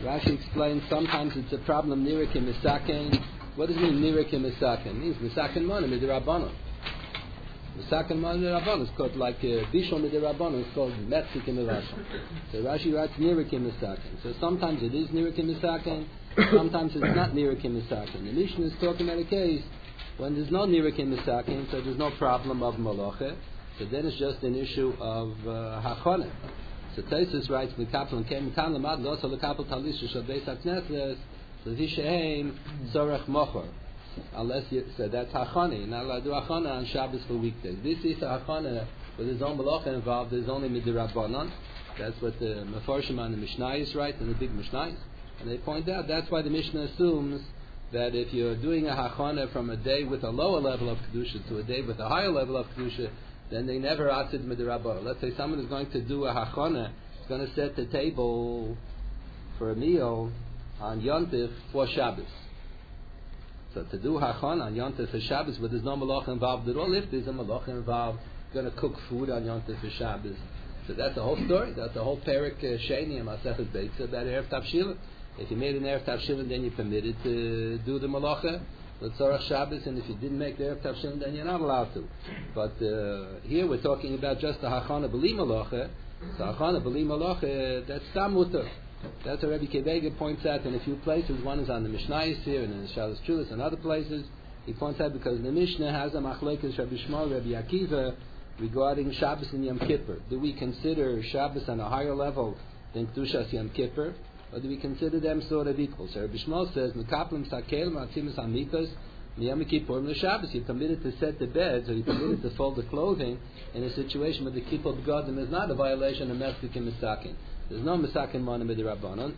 Rashi explains sometimes it's a problem nirakim misaken. What does it mean nirakim misaken? It means misaken mana midirabbanon. Misaken mana midirabbanon is called like bishul midirabbanon is called metzik in the Rashi. So Rashi writes nirakim misaken. So sometimes it is nirakim misaken, sometimes it's not nirakim misaken. The Mishnah is talking about a case when there's no nirakim misaken, so there's no problem of malacha. So then it's just an issue of hachana. So Taisus writes, "Mikaplan came kan lamad also lekapel talis shel beis hakneses levisheim zorach mochor." Unless you so that's hachana. You're not allowed to do hachana on Shabbos for weekdays. This is a hachana with his own malacha involved. There's only midirabbanon. That's what the Mefarshim and the Mishnayos write in the big Mishnayos, and they point out that's why the Mishnah assumes that if you're doing a hachana from a day with a lower level of kedusha to a day with a higher level of kedusha, then they never atzid midirabbanon. Let's say someone is going to do a hachana, is going to set the table for a meal on Yontif for Shabbos. So to do hachana on Yontif for Shabbos, where there's no malacha involved at all, if there's a malacha involved, going to cook food on Yontif for Shabbos. So that's the whole story. That's the whole perik sheni and Masechet Beitza about erev tavshilin. If you made an erev tavshilin, then you're permitted to do the malacha l'tzorach Shabbos, and if you didn't make the erev tavshilin, then you're not allowed to. But here we're talking about just the hachana b'li malacha. So hachana b'li malacha, that's stam mutar. That's what Rabbi Kevega points out in a few places. One is on the Mishnayos here, and in the Shalos Chulas and other places. He points out because the Mishnah has a machlekes Rabbi Shmuel, Rabbi Akiva regarding Shabbos and Yom Kippur. Do we consider Shabbos on a higher level than Kedushas Yom Kippur? Or do we consider them sort of equal? So Rabbi Shmuel says, "Mekaplim sakel ma'atzimus hamitos miyom kippurim l'Shabbos." You're permitted to set the beds, or you're permitted to fold the clothing in a situation where the kippur b'gadim is not a violation of mesik and misakin. There's no misakin mana midirabbanon.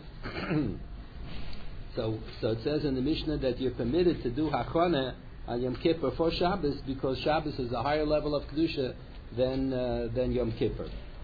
So it says in the Mishnah that you're permitted to do hachana on Yom Kippur for Shabbos because Shabbos is a higher level of kedusha than Yom Kippur.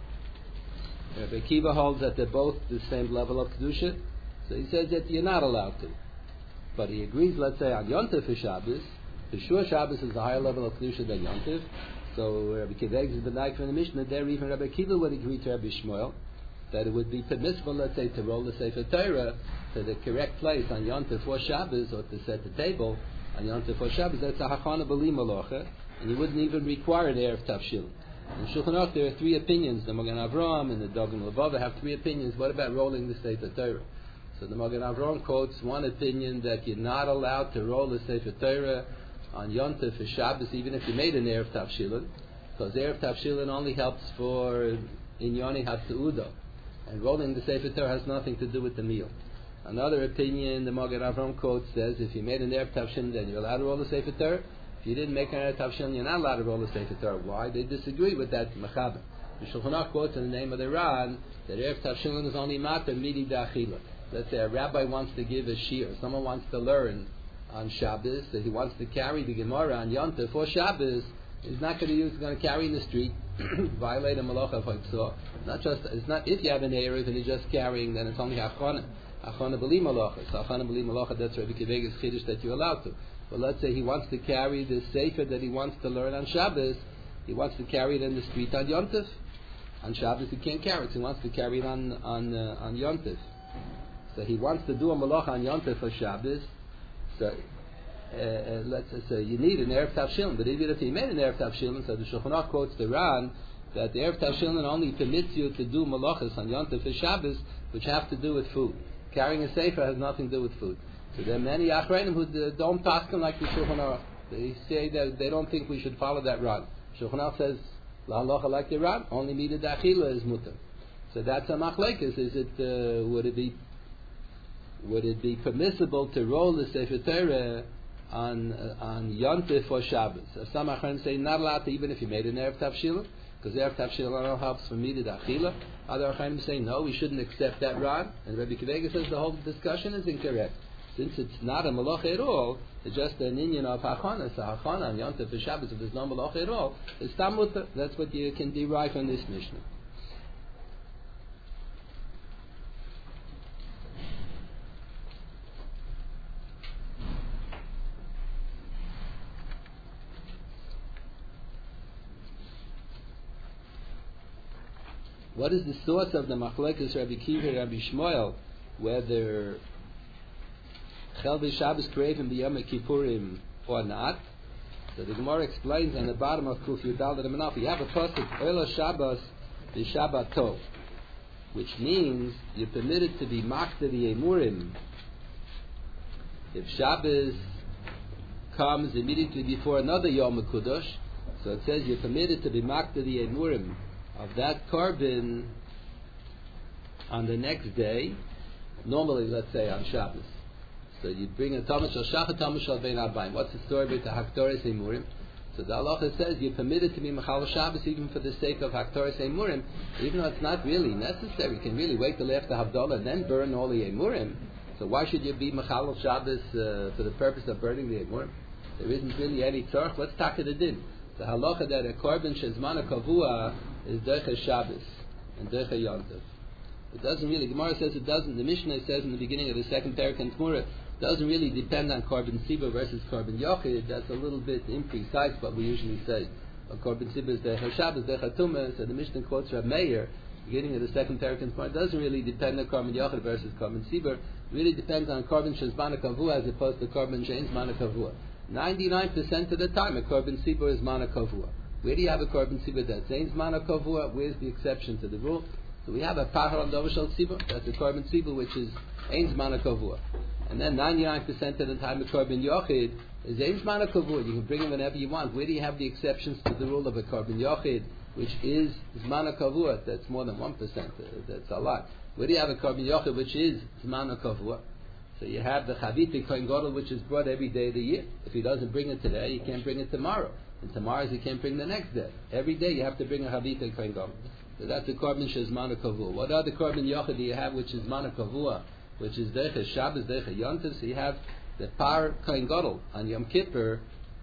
Rabbi Akiva holds that they're both the same level of kedusha, so he says that you're not allowed to. But he agrees, let's say, on Yontif for Shabbos. For sure, Shabbos is a higher level of kedusha than Yontif. So Rabbi Akiva is benayik from the Mishnah. There, even Rabbi Akiva would agree to Rabbi Shmuel that it would be permissible, let's say, to roll the Sefer Torah to the correct place on Yontif for Shabbos, or to set the table on Yontif for Shabbos. That's a hachana b'li malacha, and you wouldn't even require the erev tavshilin. In Shulchan Aruch there are three opinions. The Magen Avraham and the Dogen Levava have three opinions. What about rolling the Sefer Torah? So the Magen Avraham quotes one opinion that you're not allowed to roll the Sefer Torah on Yontif for Shabbos, even if you made an erev tavshilin, because erev tavshilin only helps for inyoni hatzeuda, and rolling the Sefer Torah has nothing to do with the meal. Another opinion the Magen Avraham quotes says if you made an erev tavshilin, then you're allowed to roll the Sefer Torah. If you didn't make an erev tavshilin, you're not allowed to roll the Sefer Torah. Why? They disagree with that mechaber. The Shulchan Aruch quotes in the name of the Ran that erev tavshilin is only matter midi da'achila. Let's say a rabbi wants to give a shiur, someone wants to learn on Shabbos, so he wants to carry the Gemara on Yontif for Shabbos. He's not going to use. He's going to carry in the street, violate a malacha of Haitzah. It's not if you have an erev and you're just carrying, then it's only hachana b'li malacha. So hachana b'li malacha, that's Rabbi Kivega's chiddush that you're allowed to. But let's say he wants to carry the sefer that he wants to learn on Shabbos. He wants to carry it in the street on Yontif. On Shabbos he can't carry it. So he wants to carry it on Yontif. So he wants to do a malacha on Yontif for Shabbos. So let's say you need an erev tavshilin. But even if he made an erev tavshilin, so the Shulchan Aruch quotes the Ran that the erev tavshilin only permits you to do malachas on Yontif for Shabbos, which have to do with food. Carrying a sefer has nothing to do with food. So there are many achreinim who don't paskin like the Shulchan Aruch. They say that they don't think we should follow that Ran. Shulchan Aruch says la halacha like the Ran, only mida da'achila is mutar. So that's a machlekes. Is it would it be permissible to roll the Sefer Torah on Yontif for Shabbos? Some achreinim say not allowed to, even if you made an erev tavshilin, because erev tavshilin helps for mida da'achila. Other achreinim say no, we shouldn't accept that Ran. And Rabbi Kivega says the whole discussion is incorrect. Since it's not a malacha at all, it's just an inyan of hachana. So hachana on Yontif for Shabbos, if there's no malacha at all, it's tam mutar. That's what you can derive from this Mishnah. What is the source of the machlekes Rabbi Kiva and Rabbi Shmuel whether Chelvei Shabbos Kreivim b'Yom Kippurim or not. So the Gemara explains on the bottom of Kuf Yudal that you have a pasuk Oila Shabbos b'Shabbat Tov, which means you're permitted to be makta the emurim if Shabbos comes immediately before another Yom Kudosh. So it says you're permitted to be makta the emurim of that korban on the next day. Normally, let's say on Shabbos. So you bring a Talmud Shal Shachat, Talmud Shal Bein Arbaim. What's the story with the Haktoris Emurim? So the halacha says you're permitted to be Mechal Shabbos even for the sake of Haktoris Emurim, even though it's not really necessary. You can really wait till after Havdalah and then burn all the Emurim. So why should you be Mechal Shabbos for the purpose of burning the Emurim? There isn't really any tzarch. Let's talk to the din. The halacha that a korban shezmana kavua is derech Shabbos and derech Yontif. It doesn't really. Gemara says it doesn't. The Mishnah says in the beginning of the second parak in Tmura, it doesn't really depend on korban sibur versus korban yochid. That's a little bit imprecise, what we usually say. Korban sibur is derech Shabbos, derech Tumah. So the Mishnah quotes Rav Meir, beginning of the second parak in Tmura. It doesn't really depend on korban yochid versus korban sibur. It really depends on korban shezmana kavua as opposed to korban she'ein zmana kavua. 99% of the time, a korban sibur is mana kavua. Where do you have a korban sibur that's ain't mana kavua? Where's the exception to the rule? So we have a pahar on dovashal sibur. That's a korban sibur which is ain't mana kavua. And then 99% of the time, a korban yochid is ain't mana kavua. You can bring him whenever you want. Where do you have the exceptions to the rule of a korban yochid, which is mana kavua? That's more than 1%. That's a lot. Where do you have a korban yochid which is mana kavua? So you have the Chavit Kohen Gadol, which is brought every day of the year. If he doesn't bring it today, he can't bring it tomorrow. And tomorrow he can't bring the next day. Every day you have to bring a Chavit Kohen Gadol. So that's the korban shezmana kavua. What other korban yochid do you have which is mana kavua, which is derech Shabbos, derech Yontif? So you have the par Kohen Gadol on Yom Kippur.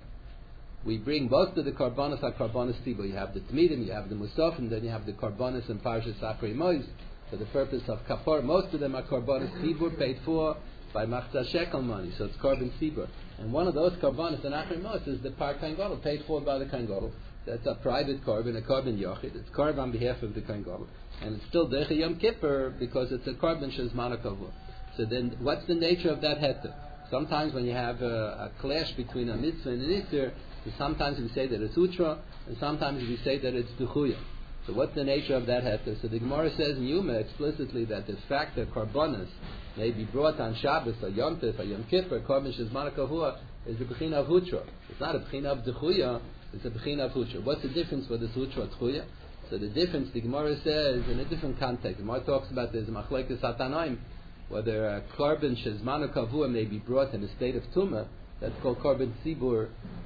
We bring most of the korbanos are korbanos tibur. You have the tmidim, you have the musaf, and then you have the korbanos and parshas Achrei Mos for the purpose of kapor. Most of them are korbanos tibur paid for by machzah shekel money, so it's korban sibur. And one of those korbanos in Achrei Mos is the par Kohen Gadol, paid for by the Kohen Gadol. That's a private korban, a korban yochid. It's korban on behalf of the Kohen Gadol, and it's still derech Yom Kippur because it's a korban shezmana kavua. So then, what's the nature of that heter? Sometimes when you have a clash between a mitzvah and an isur, sometimes we say that it's utra, and sometimes we say that it's duchuya. So what's the nature of that heter? So the Gemara says in Yuma explicitly that the fact that korbanos may be brought on Shabbos or Yom Tov or Yom Kippur, korban shezmana kavua, is a bechina of hutra. It's not a bechina of duchuya. It's a bechina of hutra. What's the difference for this hutra or tchuya? So the difference, the Gemara says in a different context. The Gemara talks about there's a machlekes hatanoim, whether a korban shezmana kavua may be brought in a state of tumah. That's called korban tzibur.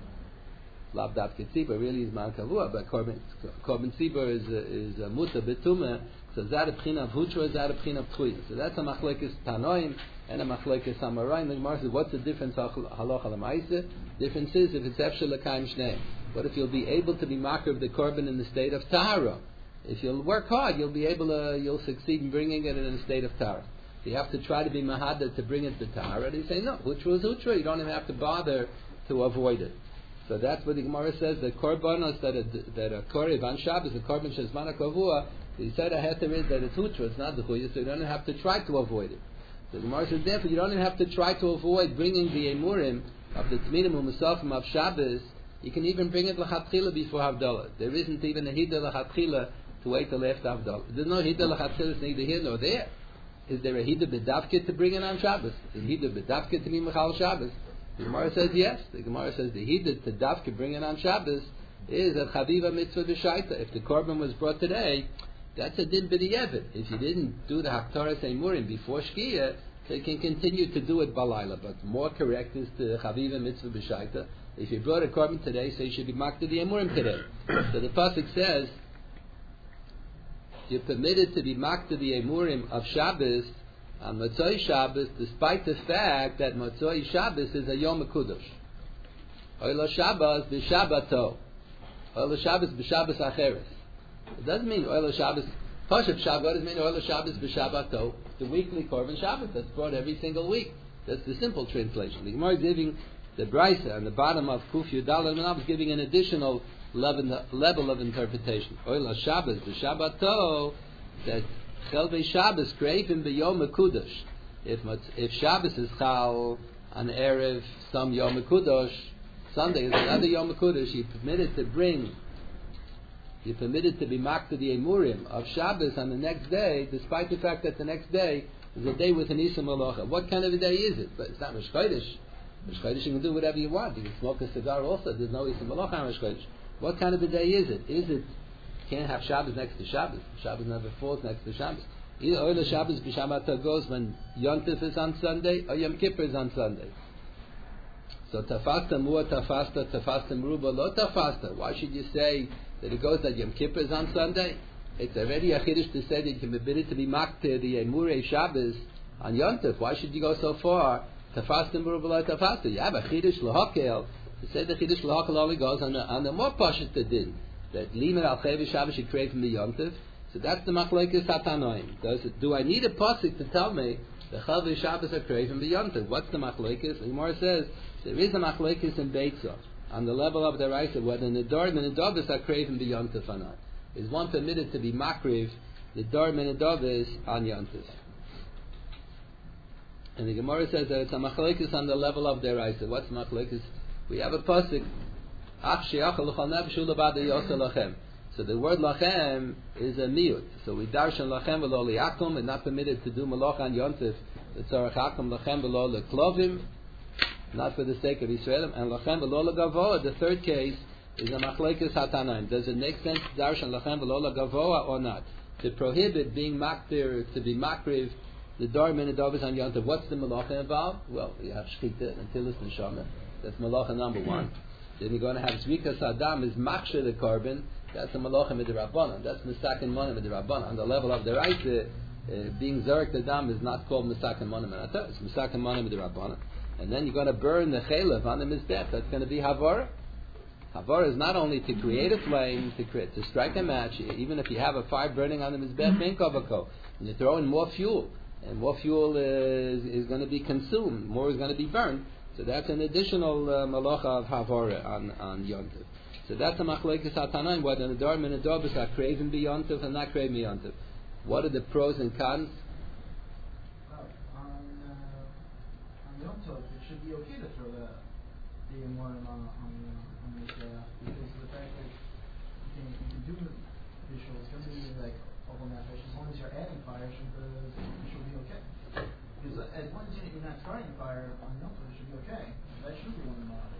Lav davke tzibur really is man kavua, but korban tzibur is a muta betuma. So is that a bechina of hutra? Is that a bechina of tchuya? So that's a machlekes tanoim and a machlekes amarayim. The Gemara says, what's the difference halacha l'maaseh? Difference is if it's efshel l'kaim shnei. What if you'll be able to be makar of the korban in the state of tahara? If you'll work hard, you'll be able to. You'll succeed in bringing it in a state of tahara. You have to try to be mahadar to bring it to tahara. They say no, hutra is hutra. You don't even have to bother to avoid it. So that's what the Gemara says. The korbanos that are korev on Shabbos, the korban shezmana kavua. He said a heter is that it's hutra, it's not the chuya, so you don't have to try to avoid it. So the Gemara says therefore you don't even have to try to avoid bringing the emurim of the tmidim u'musafim of Shabbos. You can even bring it l'chatchila before Havdalah. There isn't even a hida l'chatchila to wait till after Havdalah. There's no hida l'chatchila, it's neither here nor there. Is there a hida b'davke to bring it on Shabbos? Is hida b'davke to be mechal Shabbos? The Gemara says yes. The Gemara says the hida to davke bring it on Shabbos is a chaviva mitzvah b'shaita. If the korban was brought today, that's a din b'di'evet. If you didn't do the haftarah emurim before shkia, they can continue to do it balayla. But more correct is the chaviva mitzvah b'shaita. If you brought a korban today, so you should be makta the emurim today. So the pasuk says you're permitted to be makta the emurim of Shabbos on Motzoi Shabbos, despite the fact that Motzoi Shabbos is a Yom HaKudosh. Oila Shabbos b'Shabbato. Oila Shabbos b'Shabbos Acheres. It doesn't mean Oila Shabbos Pashup Shabbat. It doesn't mean Oila Shabbos b'Shabbato. The weekly Korban Shabbos that's brought every single week. That's the simple translation. The Gemara is giving the Brisa on the bottom of Kuf Yudal and is giving an additional level of interpretation. Oila Shabbos b'Shabbato, that Chelvei Shabbos Kreivim b'Yom HaKudosh. If Shabbos is Chal on Erev some Yom Kudosh, Sunday is another Yom Kudosh, you're permitted to be marked to the Emurim of Shabbos on the next day, despite the fact that the next day is a day with an Isa Malacha. What kind of a day is it? But it's not Rosh Chodesh. Rosh Chodesh, you can do whatever you want. You can smoke a cigar also. There's no Isa Malacha on Rosh Chodesh. What kind of a day is it? Can't have Shabbos next to Shabbos. Shabbos never falls next to Shabbos. Either Oila Shabbos b'Shabbat goes when Yontif is on Sunday or Yom Kippur is on Sunday. So tafasta mua tafasta meruba lo tafasta. Why should you say that it goes that Yom Kippur is on Sunday? It's already a chiddush to say that you can be bidden to be makter the Emurei Shabbos on Yontif. Why should you go so far? Tafasta meruba lo tafasta. You have a chiddush lahakel to say the chiddush lahakel only goes on the more pashut din that limer al chevish Shabbos should crave from the Yontif. So that's the machlokes hatanoim. Do I need a pasuk to tell me the Chavei Shabbos are craving beyond it? What's the machlokes? The Gemara says there is a machlokes in Beitza on the level of the Raisa whether Nedar and Nedavos are craving beyond it or not. Is one permitted to be makriv Nedar and Nedavos on Yontif? And the Gemara says that it's a machlokes on the level of the Raisa. What's machlokes? We have a pasuk. So the word lachem is a miut. So we darshan lachem v'lo liakum, and not permitted to do malach on yontif. The tzarech hakum lachem v'lo leklovim, not for the sake of Israel. And lachem v'lo legavoa. The third case is a machlekes hatanaim. Does it make sense to darshan lachem v'lo legavoa or not? To prohibit being maktir, to be makriv, the dar minadavos on yontif. What's the malacha involved? Well, you have shchita and tilis and shama. That's malacha number one. Then you're going to have zrikas adam is maksha the carbon. That's a malacha midrabanan. That's misaken mana midrabanan. On the level of the right, being zarek adam is not called misaken mana midrabanan. It's misaken mana midrabanan. And then you're going to burn the chalev on the mizbech. That's going to be havara. Havara is not only to create a flame, to strike a match. Even if you have a fire burning on the mizbech, main kavako, and you throw in more fuel, and more fuel is going to be consumed. More is going to be burned. So that's an additional malacha of havara on yontif. So that's a machlekes hatanaim, whether the Nedar and Nedavos are craving beyontif and not craving beyontif. What are the pros and cons? On Yom Tov, it should be okay to throw the Emurim on the because of the fact that you can do visuals. It doesn't mean like over nefesh. As long as you're adding fire, it should be okay. Because as long as you're not starting fire on Yom Tov, it should be okay. That should be one of the models.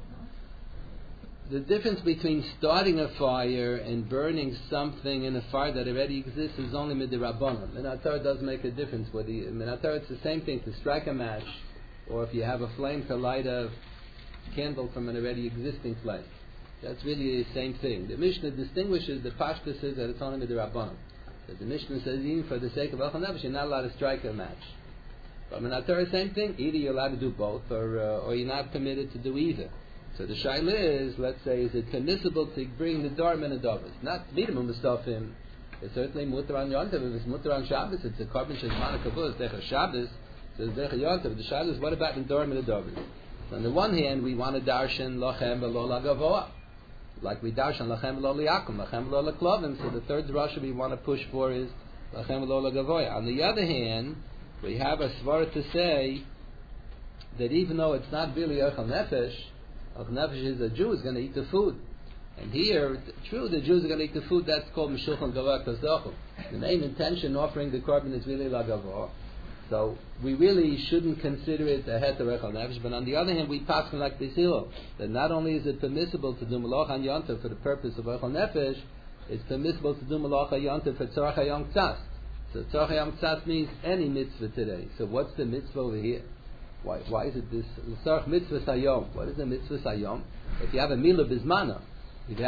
The difference between starting a fire and burning something in a fire that already exists is only midirabbanan. Minatar does make a difference. Minatar, it's the same thing to strike a match, or if you have a flame to light a candle from an already existing flame. That's really the same thing. The Mishnah distinguishes the pashtus says that it's only midirabbanan. The Mishnah says even for the sake of Echel Nefesh, you're not allowed to strike a match. But Minatar, the same thing. Either you're allowed to do both, or you're not permitted to do either. So the shaila is, let's say, is it permissible to bring the dar minadavos? Not minimum mustafim. It's certainly mutar on yontav. If it's mutar on Shabbos, it's a carbon sheshmana kavuz decha Shabbos. So it's decha yontav. The shaila is, what about the dar minadavos? So on the one hand, we want to darshan lachem v'lo lagavoa, like we darshan lachem v'lo liakum, lachem v'lo laklovim. So the third drasha we want to push for is lachem v'lo lagavoa. On the other hand, we have a svara to say that even though it's not really echel nefesh, Echel Nefesh is a Jew is going to eat the food. And here, true, the Jews are going to eat the food, that's called Meshulchan Gavah Kazdachim. The main intention offering the carbon is really Lagavah. So we really shouldn't consider it a heter Echel Nefesh, but on the other hand, we pass from like this hill, that not only is it permissible to do Malach on Yontav for the purpose of Echel Nefesh, it's permissible to do Malach on Yontav for Tzarech HaYom Tzas. So Tzarech HaYom Tzas means any mitzvah today. So what's the mitzvah over here? Why is it this? Mitzvah Sayom. What is the mitzvah Sayom? If you have a milah bizmana, on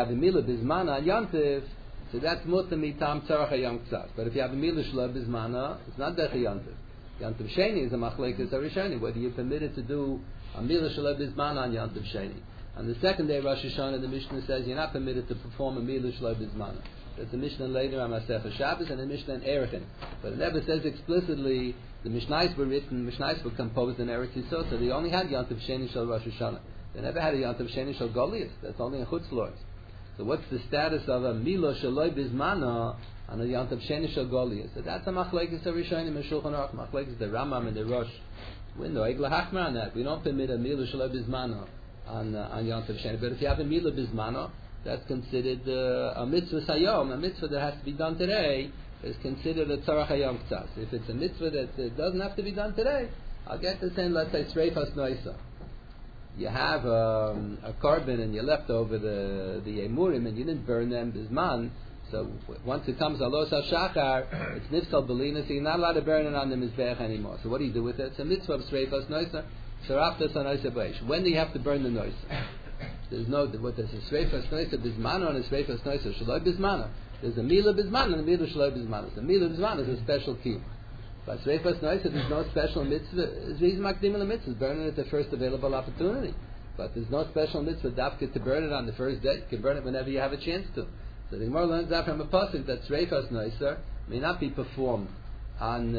Yontif, so that's mutar mitam tzarech hayom tzas. But if you have a milah shla bizmana, it's not derech Yontif. Yontif Sheni is a machlekes harishoni, whether you're permitted to do a milah shla bizmana on Yontif Sheni. On the second day of Rosh Hashanah, the Mishnah says you're not permitted to perform a milah shla bizmana. There's a Mishnah later on Masechah Shabbos and a Mishnah in Erechin. But it never says explicitly the Mishnais were written, Mishnais were composed in Eretz Yisrael, so they only had Yontav Sheni Shel Rosh Hashanah. They never had a Yontav Sheni Shel Goliath. That's only in Chutz Lords. So what's the status of a Milah Shaloi Bizmana on the Yantav Sheni Shal Goliath. So that's a machlekes of Rishonim and Shulchan Aruch, machlekes the Rambam and the Rosh. We know Egla Hachmer on that. We don't permit a milah shaloi bizmano on Yantav Sheni. But if you have a milah bizmano, that's considered a mitzvah sayom, a mitzvah that has to be done today, is considered a tzarach hayom k'tzas. If it's a mitzvah that doesn't have to be done today, I'll get the same, let's say, sreifas noisa. You have a carbon and you left over the emurim and you didn't burn them bisman, so once it comes alos al-shachar, it's nifsal belina, so you're not allowed to burn it on the mizbeach anymore. So what do you do with it? It's a mitzvah of sreifas noisa, sharaftas anoisa b'eish. When do you have to burn the noisa? There's a sreifas noisa bismano and a sreifas noisa shaloi bismano. There's a milah bismano and a milah shaloi bismano. The milah bismano is a special key. But sreifas noisa, there's no special mitzvah. Zriz makdim el mitzvah, burn it at the first available opportunity. But there's no special mitzvah dafka to burn it on the first day. You can burn it whenever you have a chance to. So the Gemara learns that from a pasuk that sreifas noisa may not be performed on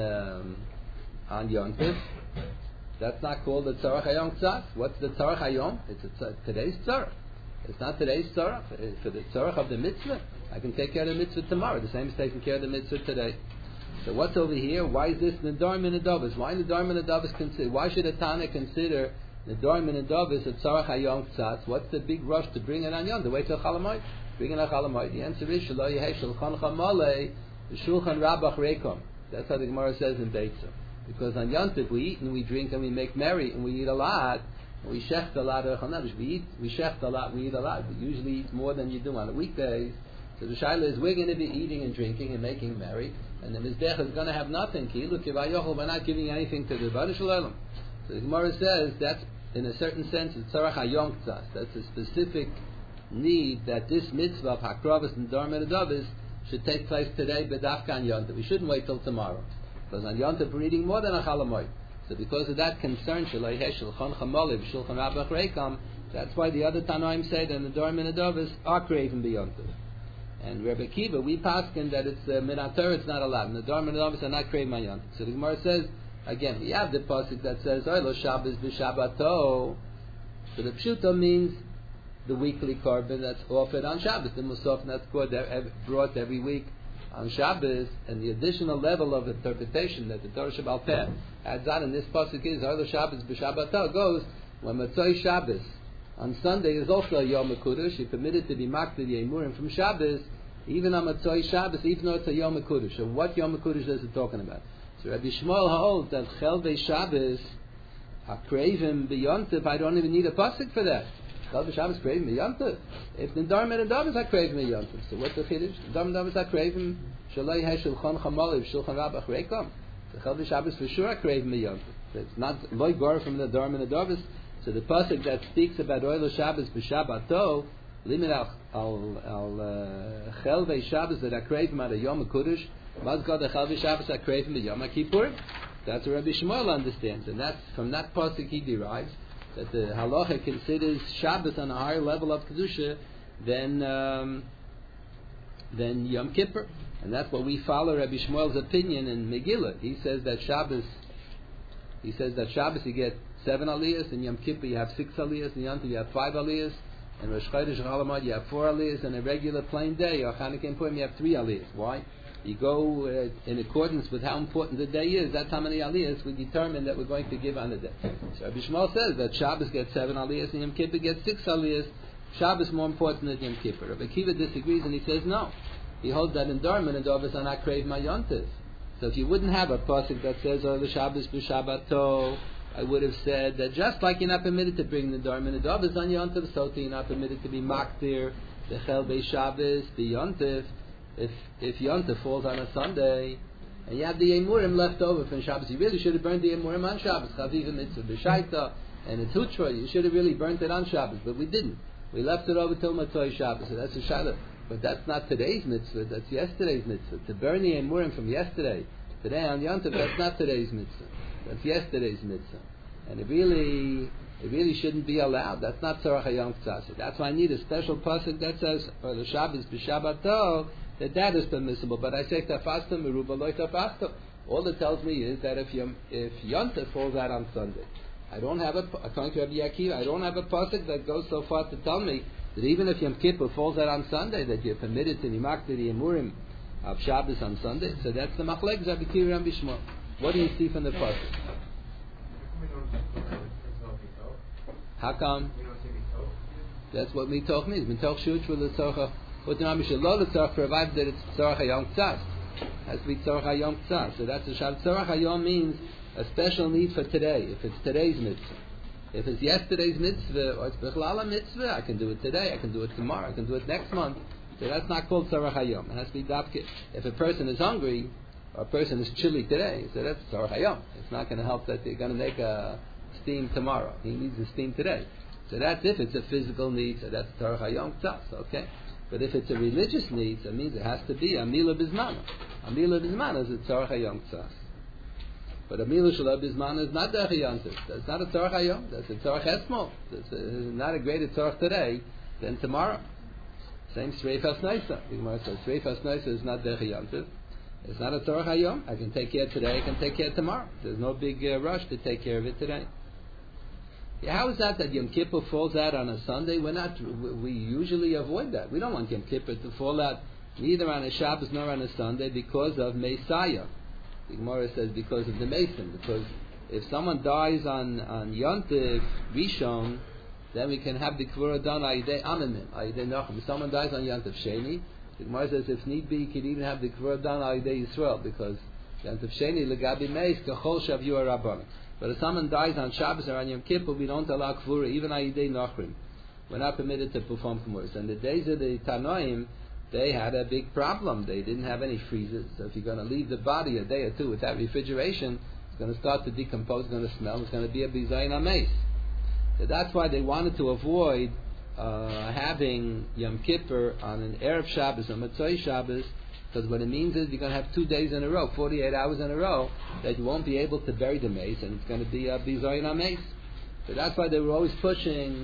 Yom Tov. That's not called the tzarach hayom k'tzas. What's the tzarach hayom? It's today's tzarach. It's not today's tzarach. For the tzarach of the mitzvah, I can take care of the mitzvah tomorrow. The same as taking care of the mitzvah today. So what's over here? Why is this Nedarim and Nedavos? Why Nedarim and Nedavos consider? Why should a Tana consider Nedarim and Nedavos a tzarach hayom k'tzas? What's the big rush to bring it on Yom? To wait till Chalamoid? Bring it on Chalamoid. The answer is Shelo Yehei Shulchan Chamalei Shulchan Rabach Reikom. That's how the Gemara says in Beitza. Because on Yom Tov we eat and we drink and we make merry and we eat a lot. And we shecht a lot of chanavish. We shecht a lot, we eat a lot. We usually eat more than you do on the weekdays. So the shaila is we're going to be eating and drinking and making merry. And the Mizbech is going to have nothing. We're not giving anything to the Rebbeinu Shalom. So the Gemara says that's, in a certain sense, it's tzarach hayom k'tzas. That's a specific need that this mitzvah of Hakravas and Nedarim and Nedavos should take place today, b'dafka on Yom Tov. We shouldn't wait till tomorrow. Because on Yom Tov we're eating more than a chalamoid. So because of that concern, Shelo Yehei Shulchan Chamalei Shulchan Rabach Reikom, that's why the other Tanoim say that the Nedarim and Nedavos are craven beyond Tov. And Rebbe Kiva, we paskin that it's minator, it's not allowed. Nedarim and Nedavos are not craven on Yom Tov. So the Gemara says, again, we have the pasuk that says, Oilo Shabbos b'Shabbato. So the pshuto means the weekly korban that's offered on Shabbos. The musaf that's brought every week on Shabbos, and the additional level of interpretation that the Torah Shabbal Peh adds on in this pasuk is Oilo Shabbos b'Shabbato goes when Matzoi Shabbos on Sunday is also a Yom HaKudosh. You're permitted to be makdid the Yemurim from Shabbos, even on Matzoi Shabbos, even though it's a Yom HaKudosh. So what Yom HaKudosh is it talking about? So Rabbi Shmuel holds that Chelvei Shabbos HaKravim B'Yontiv, I don't even need a pasuk for that. Chelvei Shabbos Kravim B'Yontiv. If the Nedarim and Nedavos HaKravim B'Yontiv, so what's the chiddush? The Nedarim and Nedavos HaKravim Shelo Yehei Shulchan Chamalei Shulchan Rabach Reikom. The Chelvei Shabbos for sure HaKravim B'Yontiv. It's not loy gor from the Nedarim and Nedavos. So the pasuk that speaks about Oilo Shabbos b'Shabbato, limit al Chelvei Shabbos that HaKravim at a Yom HaKudosh, Mazgad the Chelvei Shabbos HaKravim b'Yom HaKippur. That's what Rabbi Shmuel understands, and that's from that pasuk he derives that the halacha considers Shabbos on a higher level of kedusha than Yom Kippur, and that's what we follow Rabbi Shmuel's opinion in Megillah. He says that Shabbos you get 7 aliyahs, and Yom Kippur you have 6 aliyahs, and Yom Tov you have 5 aliyahs, and Rosh Chodesh Chol you have 4 aliyahs, and a regular plain day or Chanukah and Purim you have 3 aliyahs. Why? You go in accordance with how important the day is. That's how many aliyahs we determine that we're going to give on the day. So Rabbi Shmuel says that Shabbos gets 7 aliyahs and Yom Kippur gets 6 aliyahs. Shabbos more important than Yom Kippur. Rabbi Kiva disagrees and he says no. He holds that in Nedarim and Nedavos are not craved my Yom Tov. So if you wouldn't have a pasuk that says Oilo Shabbos b'Shabbato, I would have said that just like you're not permitted to bring the Nedarim and Nedavos on Yom Tov, so you're not permitted to be makdir the Chelvei Shabbos b'Yom Tov. If Yom Tov falls on a Sunday and you have the Yemurim left over from Shabbos, you really should have burned the Yemurim on Shabbos. Chaviva mitzvah b'Shaita and it's Hutra. You should have really burnt it on Shabbos, but we didn't. We left it over till Matzoi Shabbos. So that's a Shaila. But that's not today's mitzvah. That's yesterday's mitzvah. To burn the Yemurim from yesterday, today on Yom Tov, that's not today's mitzvah. That's yesterday's mitzvah, and it really shouldn't be allowed. That's not tzarach hayom k'tzas. That's why I need a special pasuk that says or the Shabbos b'Shabbato that is permissible. But I say tafasta meruba loy tafasta. All it tells me is that if Yom Tov falls out on Sunday, according to Rabbi Akiva, I don't have a pasuk that goes so far to tell me that even if Yom Kippur falls out on Sunday, that you're permitted to nimak the Yemurim of Shabbos on Sunday. So that's the machlekes Rabbi Kiva and Rabbi Shmuel. What do you see from the pasuk? How come? That's what mitoch means. Mitoch shuch for the tzorcha. But now mishalol the tzorcha provided that it's tzorcha yom tzas. Has to be tzorcha yom tzas. So that's the Shabbos. Tzorcha yom means a special need for today. If it's today's mitzvah. If it's yesterday's mitzvah or it's bechlal mitzvah, I can do it today. I can do it tomorrow. I can do it next month. So that's not called tzorach hayom. It has to be dafke. If a person is hungry or a person is chilly today, so that's tzorach hayom. It's not going to help that they're going to make a steam tomorrow. He needs the steam today. So that's if it's a physical need. So that's tzorach hayom tzas. Okay. But if it's a religious need, so it means it has to be a milah bizmana. A milah bizmana is a tzorach hayom tzas. But a milah shalom bizmana is not derech yontif. That's not a tzorach hayom. That's a tzorach esmol. That's not a greater tzorach today than tomorrow. Same Sreif HaSnoisa. The Gemara says Sreif HaSnoisa is not derech yontif. It's not a tzorach hayom. I can take care today. I can take care tomorrow. There's no big rush to take care of it today. Yeah, how is that Yom Kippur falls out on a Sunday? We usually avoid that. We don't want Yom Kippur to fall out neither on a Shabbos nor on a Sunday because of Messiah. The Gemara says because of the Mason. Because if someone dies on Yontif Rishon, then we can have the Kvura done Ayidei Amimim, Ayidei Nachum. If someone dies on Yontif Sheni, the Gemara says if need be, you can even have the Kvura done Ayidei Yisrael because Yontif Sheni Legabi Meis Kachol Shavu Rabbanim. But if someone dies on Shabbos or on Yom Kippur, we don't allow Kvura, even Ayidei Nachrim. We're not permitted to perform Kvuras. And the days of the Tanoim, they had a big problem. They didn't have any freezers. So if you're going to leave the body a day or two without refrigeration, it's going to start to decompose, it's going to smell, it's going to be a bizayin ameis. So that's why they wanted to avoid having Yom Kippur on an Erev Shabbos or Matzoi Shabbos, because what it means is you're going to have 2 days in a row, 48 hours in a row, that you won't be able to bury the mace, and it's going to be a bizayin ameis. So that's why they were always pushing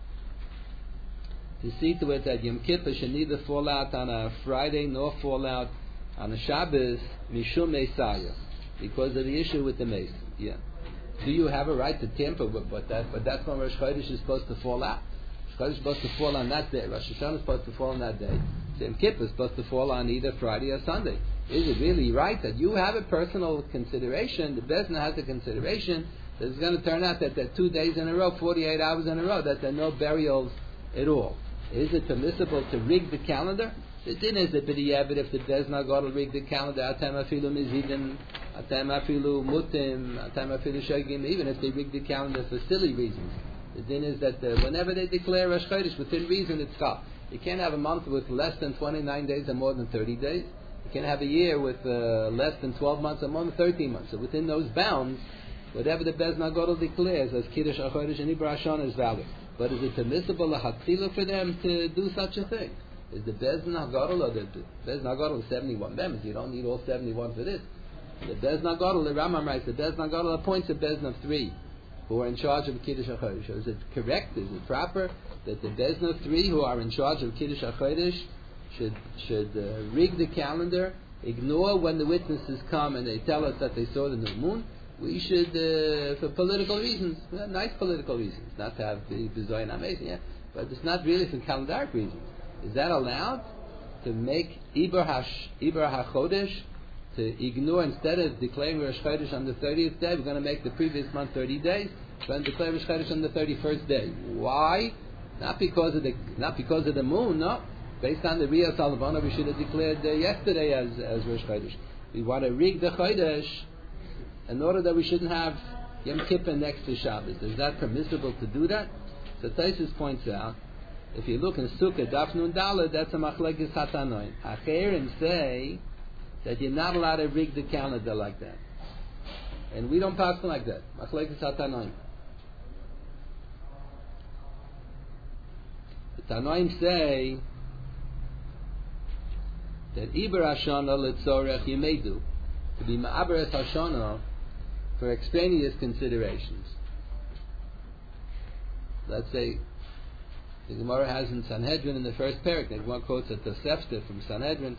to see to it that Yom Kippur should neither fall out on a Friday nor fall out on a Shabbos, Mishum Messiah, because of the issue with the mace. Yeah. Do you have a right to tamper with that? But that's when Rosh Chodesh is supposed to fall out. Rosh Chodesh is supposed to fall on that day. Rosh Hashanah is supposed to fall on that day. Yom Kippur is supposed to fall on either Friday or Sunday. Is it really right that you have a personal consideration, the Bezna has a consideration, that it's going to turn out that there are 2 days in a row, 48 hours in a row, that there are no burials at all? Is it permissible to rig the calendar? The din is that if the Bezna got to rig the calendar, atam afilu mizidin, atam afilu mutim, atam afilu shagim, even if they rig the calendar for silly reasons. The din is that whenever they declare Rosh Chodesh, within reason it's chal. You can't have a month with less than 29 days or more than 30 days. You can't have a year with less than 12 months or more than 13 months. So within those bounds, whatever the Bezna Gadol declares as Kiddush HaChodesh and Ibra Hashanah is valid. But is it permissible lahatzila for them to do such a thing? Is the Bezna Gadol or the Bezna Gadol 71 members? You don't need all 71 for this. The Bezna Gadol, the Rambam writes, the Bezna Gadol appoints a Bezna of 3 who are in charge of Kiddush HaChodesh. Is it correct? Is it proper that the Bezna of 3 who are in charge of Kiddush HaChodesh should rig the calendar, ignore when the witnesses come and they tell us that they saw the new moon? We should, for political reasons, nice political reasons, not to have the bizayin amazing, yeah, but it's not really for calendaric reasons. Is that allowed to make Ibra HaChodesh, to ignore, instead of declaring Rosh Chodesh on the 30th day, we're going to make the previous month 30 days, we're going to declare Rosh Chodesh on the 31st day. Why? Not because of the moon, no. Based on the Riyas Halavana, we should have declared yesterday as Rosh Chodesh. We want to rig the Chodesh in order that we shouldn't have Yom Kippur next to Shabbos. Is that permissible to do that? So Taisus points out, if you look in Sukkah, Daf Nun Daled, that's a Machlekes Hatanoim. Acherim say that you're not allowed to rig the calendar like that. And we don't pass like that. Machlekes Hatanoim. The Tanoim say that Ibra Hashanah Letzorech you may do, to be Ma'aberes Hashanah for extraneous considerations. Let's say the Gemara has in Sanhedrin in the first parak, the Gemara quotes a Tosefta from Sanhedrin,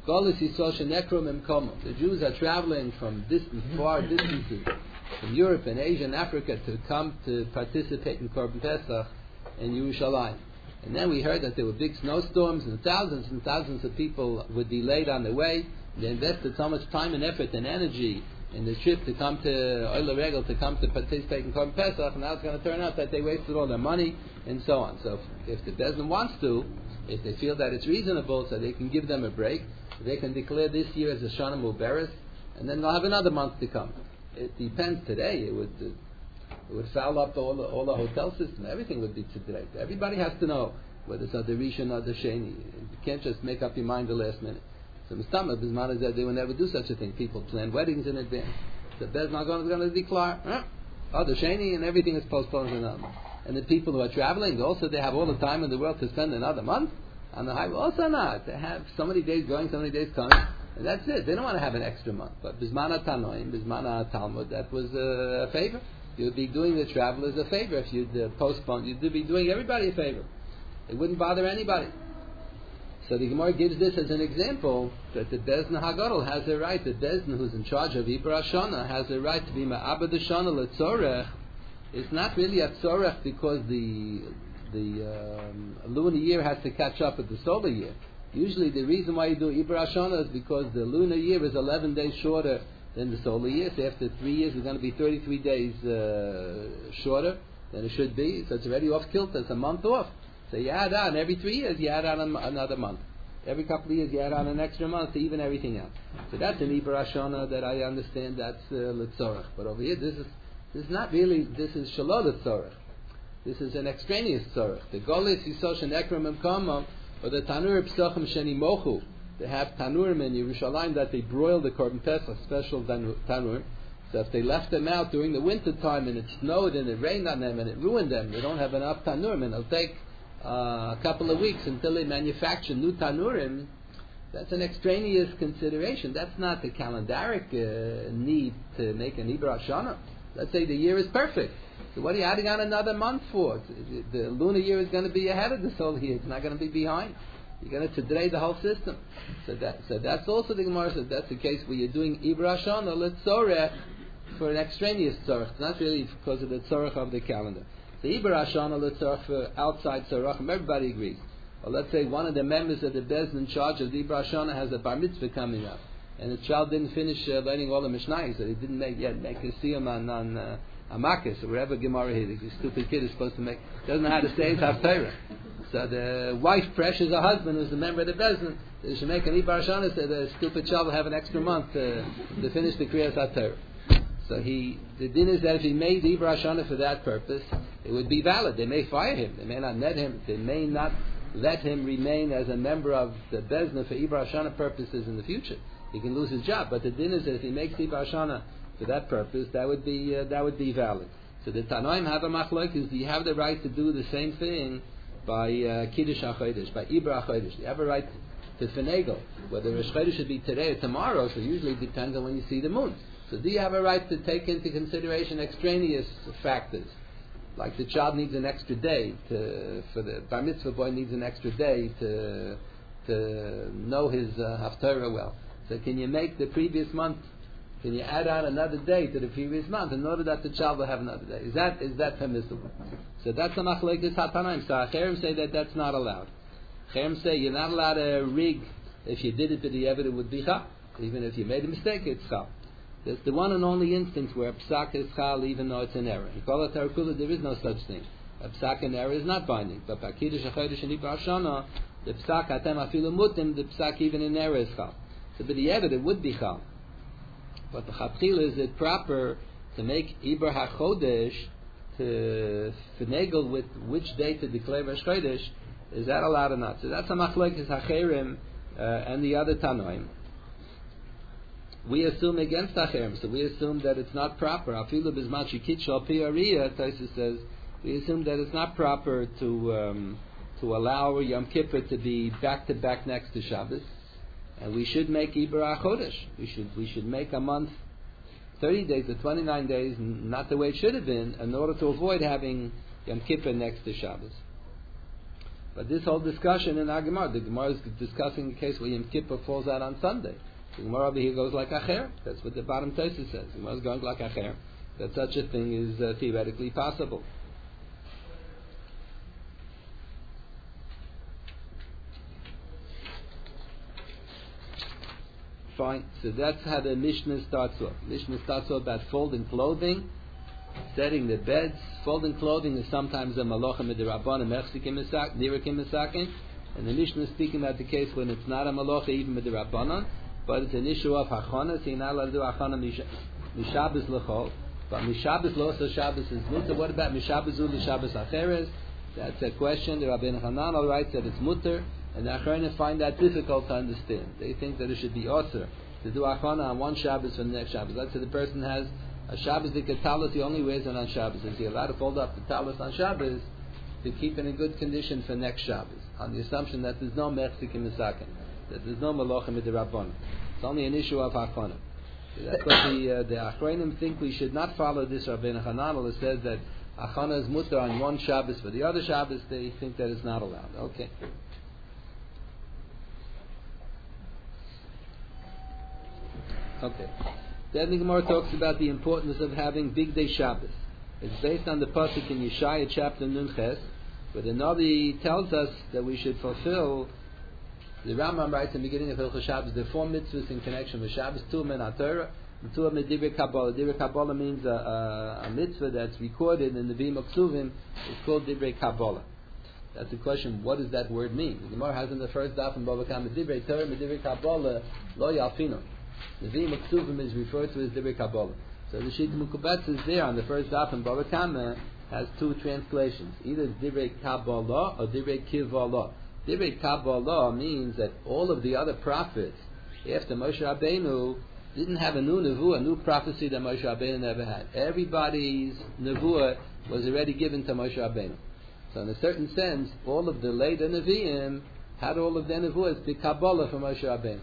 the Jews are traveling from far distances, from Europe and Asia and Africa, to come to participate in Korban Pesach in Yerushalayim. And then we heard that there were big snowstorms and thousands of people were delayed on the way. They invested so much time and effort and energy in the trip to come to Oila Regel, to come to participate in Korban Pesach, and now it's going to turn out that they wasted all their money and so on. So if the Bezdin wants to, if they feel that it's reasonable, so they can give them a break, they can declare this year as a Shana Muberes, and then they'll have another month to come. It depends. Today, it would foul up all the hotel system. Everything would be today. Everybody has to know whether it's the Rishon or the Sheni. You can't just make up your mind the last minute. So Mustama Bisman is that they will never do such a thing. People plan weddings in advance. The Bez not going to declare the Sheni, and everything is postponed for another month. And the people who are traveling, also they have all the time in the world to spend another month on the highway. Also not. They have so many days going, so many days coming, and that's it. They don't want to have an extra month. But Bismana Tanoim, Bismana Talmud, that was a favor. You'd be doing the travelers a favor if you'd postpone. You'd be doing everybody a favor. It wouldn't bother anybody. So the Gemara gives this as an example that the Bezdin Hagadol has a right. The Bezdin who's in charge of Ibra Shana has a right to be Ma'abed Shana L'Tzorech. It's not really a Tzorech because the lunar year has to catch up with the solar year. Usually the reason why you do Ibra Shana is because the lunar year is 11 days shorter than the solar year. So after 3 years it's going to be 33 days shorter than it should be. So it's already off kilter. It's a month off. So you add on, every 3 years you add on another month. Every couple of years you add on an extra month to even everything out. So that's an Ibra Shana that I understand, that's L'Tzorech. But over here, this is not really, this is Shalol L'Tzorech. This is an extraneous Tzorech. The Golis Yisosh and Ekram and Kamam, or the Tanur P'sochim Sheni Mochu. They have Tanurim in Yerushalayim that they broil the Korban Pesach, special Tanur. So if they left them out during the winter time and it snowed and it rained on them and it ruined them, they don't have enough Tanurim, and it'll take a couple of weeks until they manufacture new Tanurim. That's an extraneous consideration. That's not the calendaric need to make an Ibra Shana. Let's say the year is perfect. So what are you adding on another month for? The lunar year is going to be ahead of the solar year. It's not going to be behind. You're going to delay the whole system. So that's also the Gemara says that's the case where you're doing Ibra Shana L'Tzorech for an extraneous tzorech. It's not really because of the tzorech of the calendar. The Ibra Shana L'Tzorech for outside tzorech, everybody agrees. Or let's say one of the members of the Bezdin in charge of the Ibra Shana has a bar mitzvah coming up, and the child didn't finish learning all the Mishnayos, so he didn't make a siyum on Amakis, or wherever Gemara is. The stupid kid is supposed to doesn't know how to say his Haftarah. So the wife pressures her husband, who's a member of the Bezdin, that he should make an Ibra Shana, so the stupid child will have an extra month to finish the Kriyas HaTorah. So the din is that if he made Ibra Shana for that purpose, it would be valid. They may fire him. They may not net him. They may not let him remain as a member of the Bezdin for Ibra Shana purposes in the future. He can lose his job. But the din is that if he makes Ibra Shana for that purpose, that would be valid. So the Tanoim have a machlokes. Do you have the right to do the same thing by Kiddush HaChodesh, by Ibra HaChodesh? You have a right to finagle. Whether Rosh Chodesh should be today or tomorrow, so usually it depends on when you see the moon. So do you have a right to take into consideration extraneous factors? Like the child needs an extra day for the bar mitzvah boy needs an extra day to know his haftarah well. So can you make the previous month? Can you add on another day to the previous month in order that the child will have another day? Is that permissible? So that's a machlekes hatanaim. So Acherim say that that's not allowed. Acherim say you're not allowed to rig. If you did it to the evidence, it would be chal. Even if you made a mistake, it's chal. That's the one and only instance where a psak is chal even though it's an error. In Kol HaTorah there is no such thing. A psak and error is not binding. But by Kiddush HaChodesh and Ibra Shana, the psak atem afilu mutim, the psak even in error is chal. So by the evidence it would be chal. But the chatchila, is it proper to make Ibra HaChodesh to finagle with which day to declare Rosh Chodesh? Is that allowed or not? So that's a machlokes Hacherim and the other Tanoim. We assume against Acherim, so we assume that it's not proper. Afilu bizman shekitshal pi ariya, Tosfos says, we assume that it's not proper to allow Yom Kippur to be back to back next to Shabbos, and we should make Ibra HaChodesh. We should make a month, 30 days or 29 days, not the way it should have been, in order to avoid having Yom Kippur next to Shabbos. But this whole discussion in our Gemara, the Gemara is discussing the case where Yom Kippur falls out on Sunday. The Gemara over here goes like Acher. That's what the bottom Tosfos says. The Gemara is going like Acher. That such a thing is theoretically possible. Fine. So that's how the Mishnah starts off. Mishnah starts off about folding clothing, setting the beds. Folding clothing is sometimes a malacha midirabbanan, mechzikim misak, nirakim misakin. And the Mishnah is speaking about the case when it's not a malacha even midirabbanan, but it's an issue of hachana. So you're not allowed to do hachana mishabes lechol. But mishabes lo so Shabbos is mutter. What about mishabes ul Shabbos acheres? That's a question. The Rabbeinu Hanan writes that it's mutter, and the Achronim find that difficult to understand. They think that it should be osir to do achana on one Shabbos for the next Shabbos. Let's say the person has a Shabbos talis, he only wears it on Shabbos. Is he allowed to fold up the talis on Shabbos to keep it in good condition for next Shabbos? On the assumption that there's no mechzikim misakin, that there's no malacha midirabbanan. It's only an issue of hachana. That's what the Achronim think. We should not follow this Rabbeinu Hanan, who says that achana is mutter on one Shabbos for the other Shabbos. They think that it's not allowed. Okay. Okay. Then the Gemara talks about the importance of having big day Shabbos. It's based on the pasuk in Yeshaya chapter Nun Ches, where the Navi tells us that we should fulfill. The Rambam writes in the beginning of Hilchos Shabbos the 4 mitzvahs in connection with Shabbos, 2 min HaTorah, and 2 min Divrei Kabbalah. Divrei Kabbalah means a mitzvah that's recorded in the Nevi'im Uksuvim. It's called Divrei Kabbalah. That's the question, what does that word mean? The Gemara has in the first daf in Bava Kama, Divrei Torah, Divrei Kabbalah, lo yalfino. The Nevi'im Uksuvim is referred to as Divrei Kabbalah. So the Shita Mukubetz is there on the first daf in Bava Kama, has 2 translations. Either Divrei Kabbalah or Divrei Kivalah. Divrei Kabbalah means that all of the other prophets after Moshe Rabbeinu didn't have a new nevuah, a new prophecy that Moshe Rabbeinu never had. Everybody's nevuah was already given to Moshe Rabbeinu. So in a certain sense, all of the later Nevi'im had all of their nevuahs, the Kabbalah from Moshe Rabbeinu.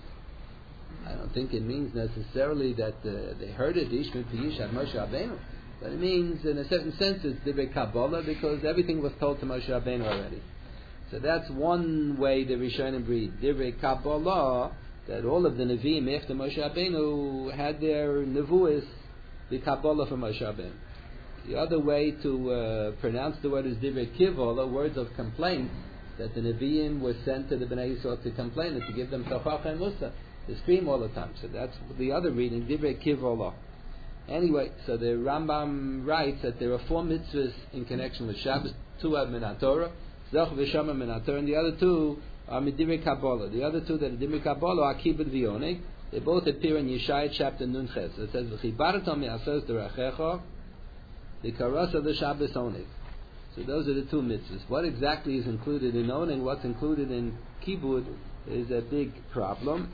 I don't think it means necessarily that they heard it, Ishmael Piyish had Moshe Rabbeinu. But it means, in a certain sense, it's Divrei Kabbalah because everything was told to Moshe Rabbeinu already. So that's one way the Rishonim read Divrei Kabbalah, that all of the Nevi'im after Moshe Rabbeinu had their nevuahs, the Kabbalah from Moshe Rabbeinu. The other way to pronounce the word is Divrei Kivalah, words of complaint, that the Nevi'im were sent to the Bnei Yisrael to complain and to give them Tochacha and Musa, to scream all the time. So that's the other reading, Divrei Kivalah. Anyway, so the Rambam writes that there are 4 mitzvahs in connection with Shabbos, 2 are min HaTorah, Zoch v'Shama min HaTorah, and the other 2 are Divrei Kabbalah. The other 2 that are Divrei Kabbalah are Kibud v'Yoneg. They both appear in Yeshaya chapter Nun Ches. It says, V'chibarto mi'asos d'rachecha, v'karasa l'Shabbos Oneg. So those are the 2 mitzvahs. What exactly is included in Oneg, what's included in Kibud, is a big problem.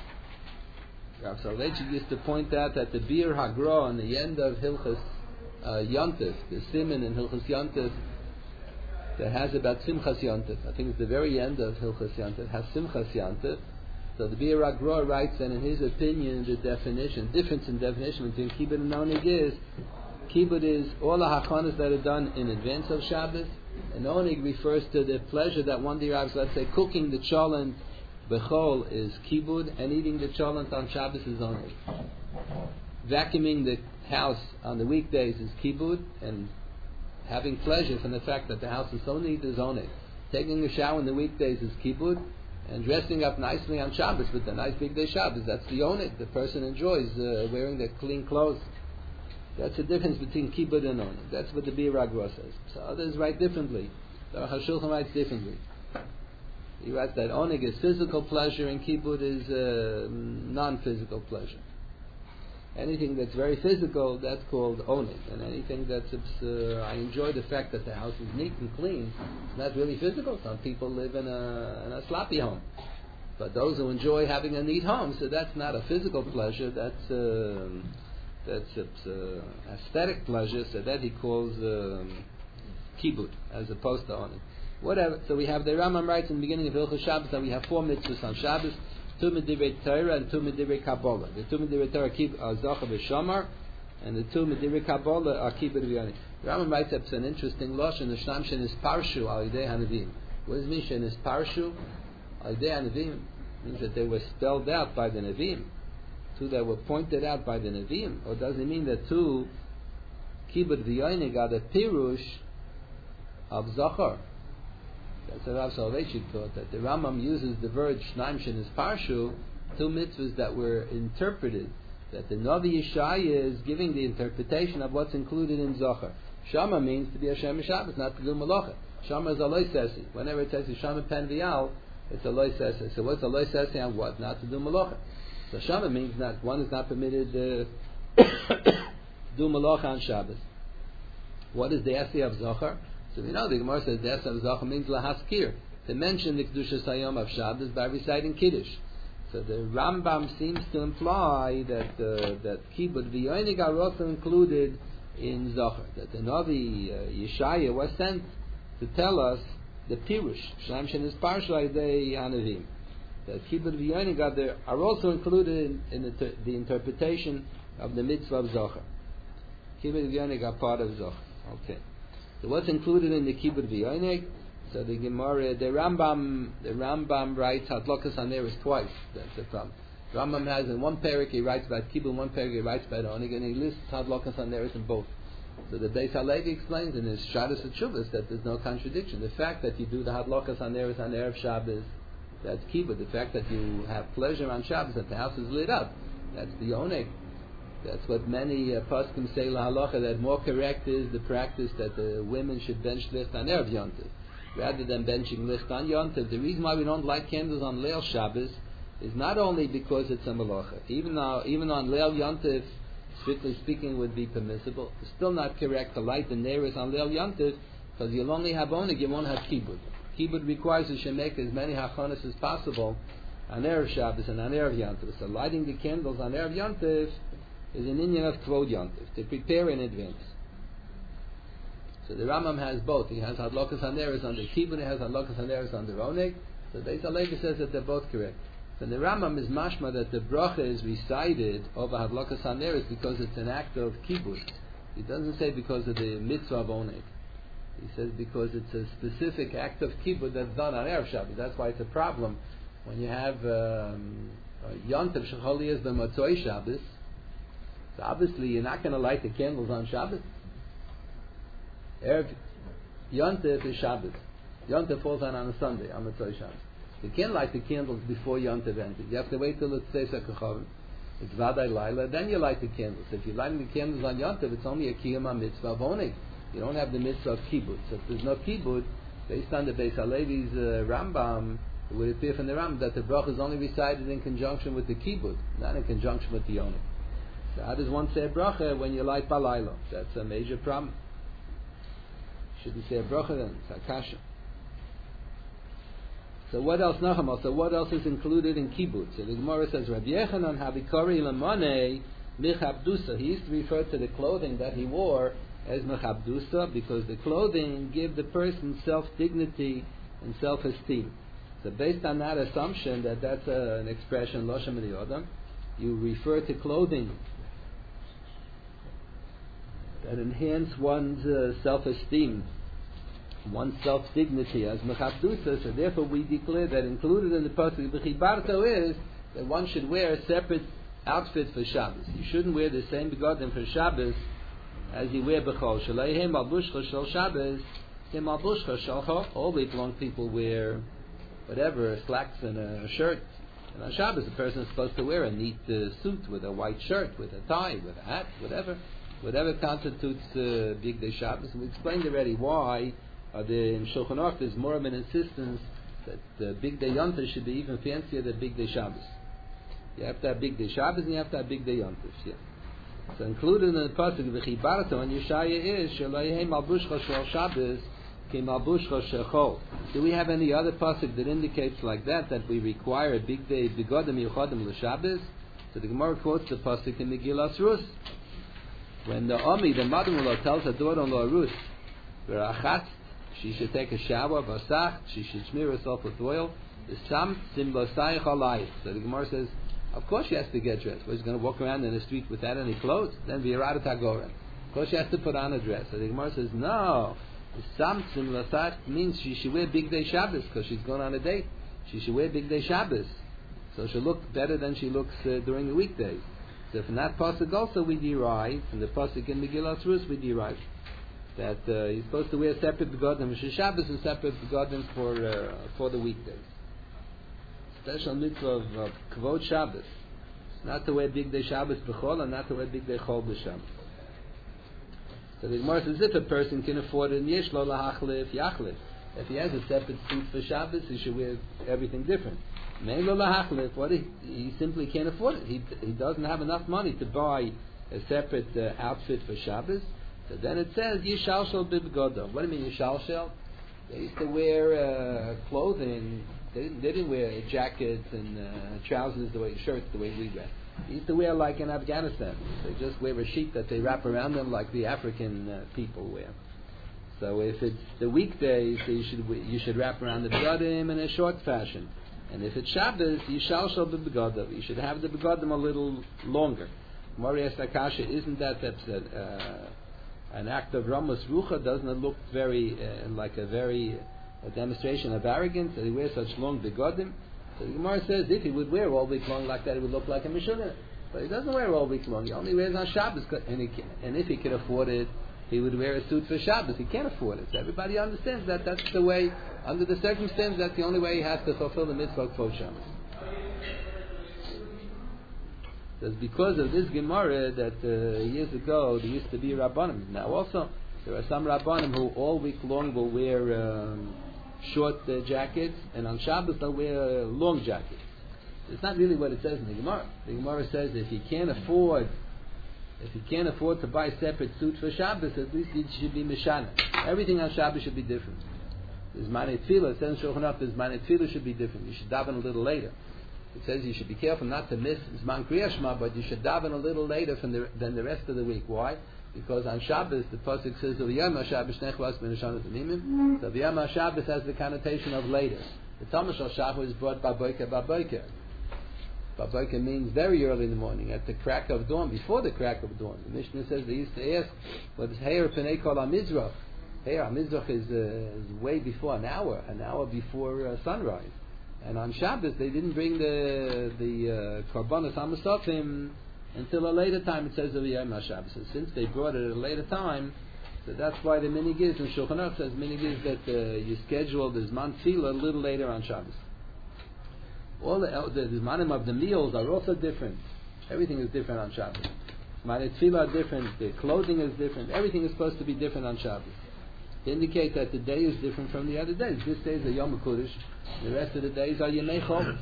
Rav Soloveitchik used to point out that the Bir Hagra on the end of Hilchos Yontif, the Siman in Hilchos Yontif, that has about Simchas Yontif. I think it's the very end of Hilchos Yontif, has Simchas Yontif. So the Bir Hagra writes that in his opinion, the difference in definition between Kibud and Oneg is, Kibud is all the hachanas that are done in advance of Shabbos, and Oneg refers to the pleasure that one derives, let's say, cooking the cholent Bechol is Kibud, and eating the cholent on Shabbos is Oneg. Vacuuming the house on the weekdays is Kibud, and having pleasure from the fact that the house is so neat is Oneg. Taking a shower in the weekdays is Kibud, and dressing up nicely on Shabbos with a nice big day Shabbos, that's the Oneg. The person enjoys wearing their clean clothes. That's the difference between Kibud and Oneg. That's what the Bir Hagra says. So others write differently. The Aruch HaShulchan writes differently. He writes that Oneg is physical pleasure and Kibud is non-physical pleasure. Anything that's very physical, that's called Oneg. And anything that's, I enjoy the fact that the house is neat and clean, it's not really physical. Some people live in a sloppy home. But those who enjoy having a neat home, so that's not a physical pleasure, that's aesthetic pleasure, so that he calls Kibud, as opposed to Oneg. Whatever. So we have the Rambam writes in the beginning of Hilchos Shabbos that we have 4 mitzvahs on Shabbos, 2 Divrei Torah and 2 Divrei Kabbalah. The 2 Divrei Torah are Zocha v'Shamar, and the 2 Divrei Kabbalah are Kibud v'Yoneg. The Rambam writes up an interesting lashon. The Shnam shen is parshu al yidei hanavim. What does it mean? Shen is parshu al yidei hanavim means that they were spelled out by the Nevi'im. 2 that were pointed out by the Nevi'im. Or does it mean that 2 Kibud v'Yoneg are the pirush of Zachar? That's what Rav Soloveitchik thought, that the Rambam uses the word Shnaim Shen is Parshu two mitzvahs that were interpreted, that the Navi Yeshaya is giving the interpretation of what's included in Zohar. Shama means to be Hashem Shabbos, not to do Malacha. Shama is a loy sesi. Whenever it says Shama pen vial, it's a loy sesi. So what's a loy sesi on what? Not to do Malacha. So Shama means not, one is not permitted to do Malacha on Shabbos. What is the essay of Zohar? So we know the Gemara says the essay of Zohar means lahaskir, to mention the Kedushas Hayom of Shabbos by reciting Kiddush. So the Rambam seems to imply that that Kibud v'yonig are also included in Zohar. That the Navi Yeshaya was sent to tell us the Pirush Shem Shen is Parsha Dei Hanavim. That Kibud v'yonig are also included in the interpretation of the mitzvah of Zohar. Kibud v'yonig are part of Zohar. Okay. So what's included in the Kibud v'yonig? So the Gemara, the Rambam writes Hadlokas Haneres twice. That's the problem. Rambam has in one parak he writes about Kibbutz, one parak he writes about Onig, and he lists Hadlokas Haneres in both. So the Beis Halevi explains in his Shadas Tshuvas that there's no contradiction. The fact that you do the Hadlokas Haneres on Erev Shabbos, that's Kibbutz. The fact that you have pleasure on Shabbos, that the house is lit up, that's the Onig. That's what many poskim say la halacha, that more correct is the practice that the women should bench licht on Erev Yontiv rather than benching licht on Yontiv. The reason why we don't light candles on Leil Shabbos is not only because it's a malacha. Even on Leil Yontiv, strictly speaking, would be permissible. It's still not correct to light the neiros on Leil Yontiv because you'll only have onig, you won't have kibud. Kibud requires you should make as many hachonas as possible on Erev Shabbos and on Erev Yontiv. So lighting the candles on Erev Yontiv is an inyan of Kvod Yontiv, to prepare in advance. So the Rambam has both. He has Hadlokas Haneres on the Kibbutz, he has Hadlokas Haneres on the Onig. So Beis Halevi says that they're both correct. So the Rambam is mashma that the bracha is recited over Hadlokas Haneres because it's an act of Kibbutz. He doesn't say because of the mitzvah of Onig. He says because it's a specific act of Kibbutz that's done on Erev Shabbos. That's why it's a problem when you have Yontiv Shecholi is the Matzoi Shabbos. So obviously you're not going to light the candles on Shabbos. Erev Yontif is Shabbos. Yontif falls on a Sunday, on Matzoi Shabbos. You can't light the candles before Yontif enters. You have to wait till it's Tzeitzah Kachavim. It's Vaday Laila, then you light the candles. If you're lighting the candles on Yontif, it's only a Kiyama mitzvah of Onig. You don't have the mitzvah of Kibbutz. So if there's no Kibbutz, based on the Beis Halevi's Rambam, it would appear from the Rambam that the bracha is only recited in conjunction with the Kibbutz, not in conjunction with the Onig. So how does one say a bracha when you light Balayla? That's a major problem. Shouldn't say a bracha then, it's akasha. So what else, Nachama? So what else is included in kibbutz? So the Gemara says, Rabbi Yechanan habikori lamane mechabdusa. He used to refer to the clothing that he wore as mechabdusa because the clothing give the person self-dignity and self-esteem. So based on that assumption that that's an expression, Lo Shem Adam, you refer to clothing that enhance one's self-esteem, one's self-dignity as mechabdusa. So therefore we declare that included in the pasuk b'chibarto is that one should wear a separate outfit for Shabbos. You shouldn't wear the same begotten for Shabbos as you wear b'chol. Shalei malbushcha shel Shabbos ke malbushcha shel chol. All week long people wear whatever, slacks and a shirt. And on Shabbos, a person is supposed to wear a neat suit with a white shirt, with a tie, with a hat, whatever constitutes Big Day Shabbos. And we explained already why in Shulchan Aruch there's more of an insistence that Big Day Yontif should be even fancier than Big Day Shabbos. You have to have Big Day Shabbos and you have to have Big Day Yontif. Yeah. So included in the pasuk v'chibarto and Yeshaya is Shelo Yehei Malbushcha Shel Shabbos Ki Malbushcha Shel Chol. Do we have any other pasuk that indicates like that we require a Big Day Begodim Yuchadim l'Shabbos? So the Gemara quotes the pasuk in Megillas Rus. When the mother-in-law, tells her daughter-in-law Ruth, "V'rachatz," she should take a shower. "V'asach," she should smear herself with oil. "V'sam simlasayich alayich." So the Gemara says, of course she has to get dressed. Well, she's going to walk around in the street without any clothes. Then v'yirad tagoren. Of course she has to put on a dress. So the Gemara says, no. "V'sam simlasayich" means she should wear Big Day Shabbos because she's going on a date. She should wear Big Day Shabbos, so she'll look better than she looks during the weekdays. So from that pasuk also we derive, from the pasuk in Megillas Rus we derive that he's supposed to wear separate begodim for Shabbos and separate begodim for the weekdays. special mitzvah of Kvod Shabbos. Not to wear Bigdei Shabbos b'chol, and not to wear Bigdei Chol b'Shabbos. So the Gemara says, if a person can afford it, yesh lo lahachlif yachlif. If he has a separate suit for Shabbos, he should wear everything different. Mein lo lahachlif, what he simply can't afford it. He doesn't have enough money to buy a separate outfit for Shabbos. So then it says, yishalshel b'bgodo. What do you mean yishalshel? They used to wear clothing. They didn't wear jackets and trousers shirts the way we wear. They used to wear like in Afghanistan. They just wear a sheet that they wrap around them like the African people wear. So if it's the weekdays, so you should wrap around the begadim in a short fashion. And if it's Shabbos, you shall the begadim. You should have the begadim a little longer. Mori Estakasha, isn't that an act of Ramos Rucha? Doesn't it look very like a demonstration of arrogance that he wears such long begadim? So the Gemara says if he would wear all week long like that, it would look like a Mishunah. But he doesn't wear all week long. He only wears on Shabbos. And if he could afford it, he would wear a suit for Shabbos. He can't afford it. So everybody understands that that's the way, under the circumstances, that's the only way he has to fulfill the mitzvah of Kvod Shabbos. It's because of this Gemara that years ago there used to be Rabbanim. Now also, there are some Rabbanim who all week long will wear short jackets, and on Shabbos they'll wear long jackets. It's not really what it says in the Gemara. The Gemara says if he can't afford to buy a separate suit for Shabbos, at least it should be Mishana. Everything on Shabbos should be different. There's Manei Tefillah. It says in Shulchan Aruch, there's Manei Tefillah should be different. You should daven a little later. It says you should be careful not to miss Zman Kriyas Shema, but you should daven a little later than the rest of the week. Why? Because on Shabbos, the pasuk says, "V'yom HaShabbos nechvas ben Hashanah Tamimim." So V'yom HaShabbos has the connotation of later. The Talmud Shal Shavu is brought Baboiker. Baboiker means very early in the morning, at the crack of dawn, before the crack of dawn. The Mishnah says they used to ask, "What is Heir Penei Kol HaMizrach?" Heir HaMizrach is way before an hour before sunrise. And on Shabbos they didn't bring the Korbanos HaMasofim until a later time. It says V'yom HaShabbos. So since they brought it at a later time, so that's why the minig is, and Shulchan Aruch says minig is that you schedule the Zman Tefillah a little later on Shabbos. All the Zmanim of the meals are also different. Everything is different on Shabbos. Zmanei Tefillah are different. The clothing is different. Everything is supposed to be different on Shabbos. To indicate that the day is different from the other days. This day is a Yom HaKodesh. The rest of the days are Yemei Chol.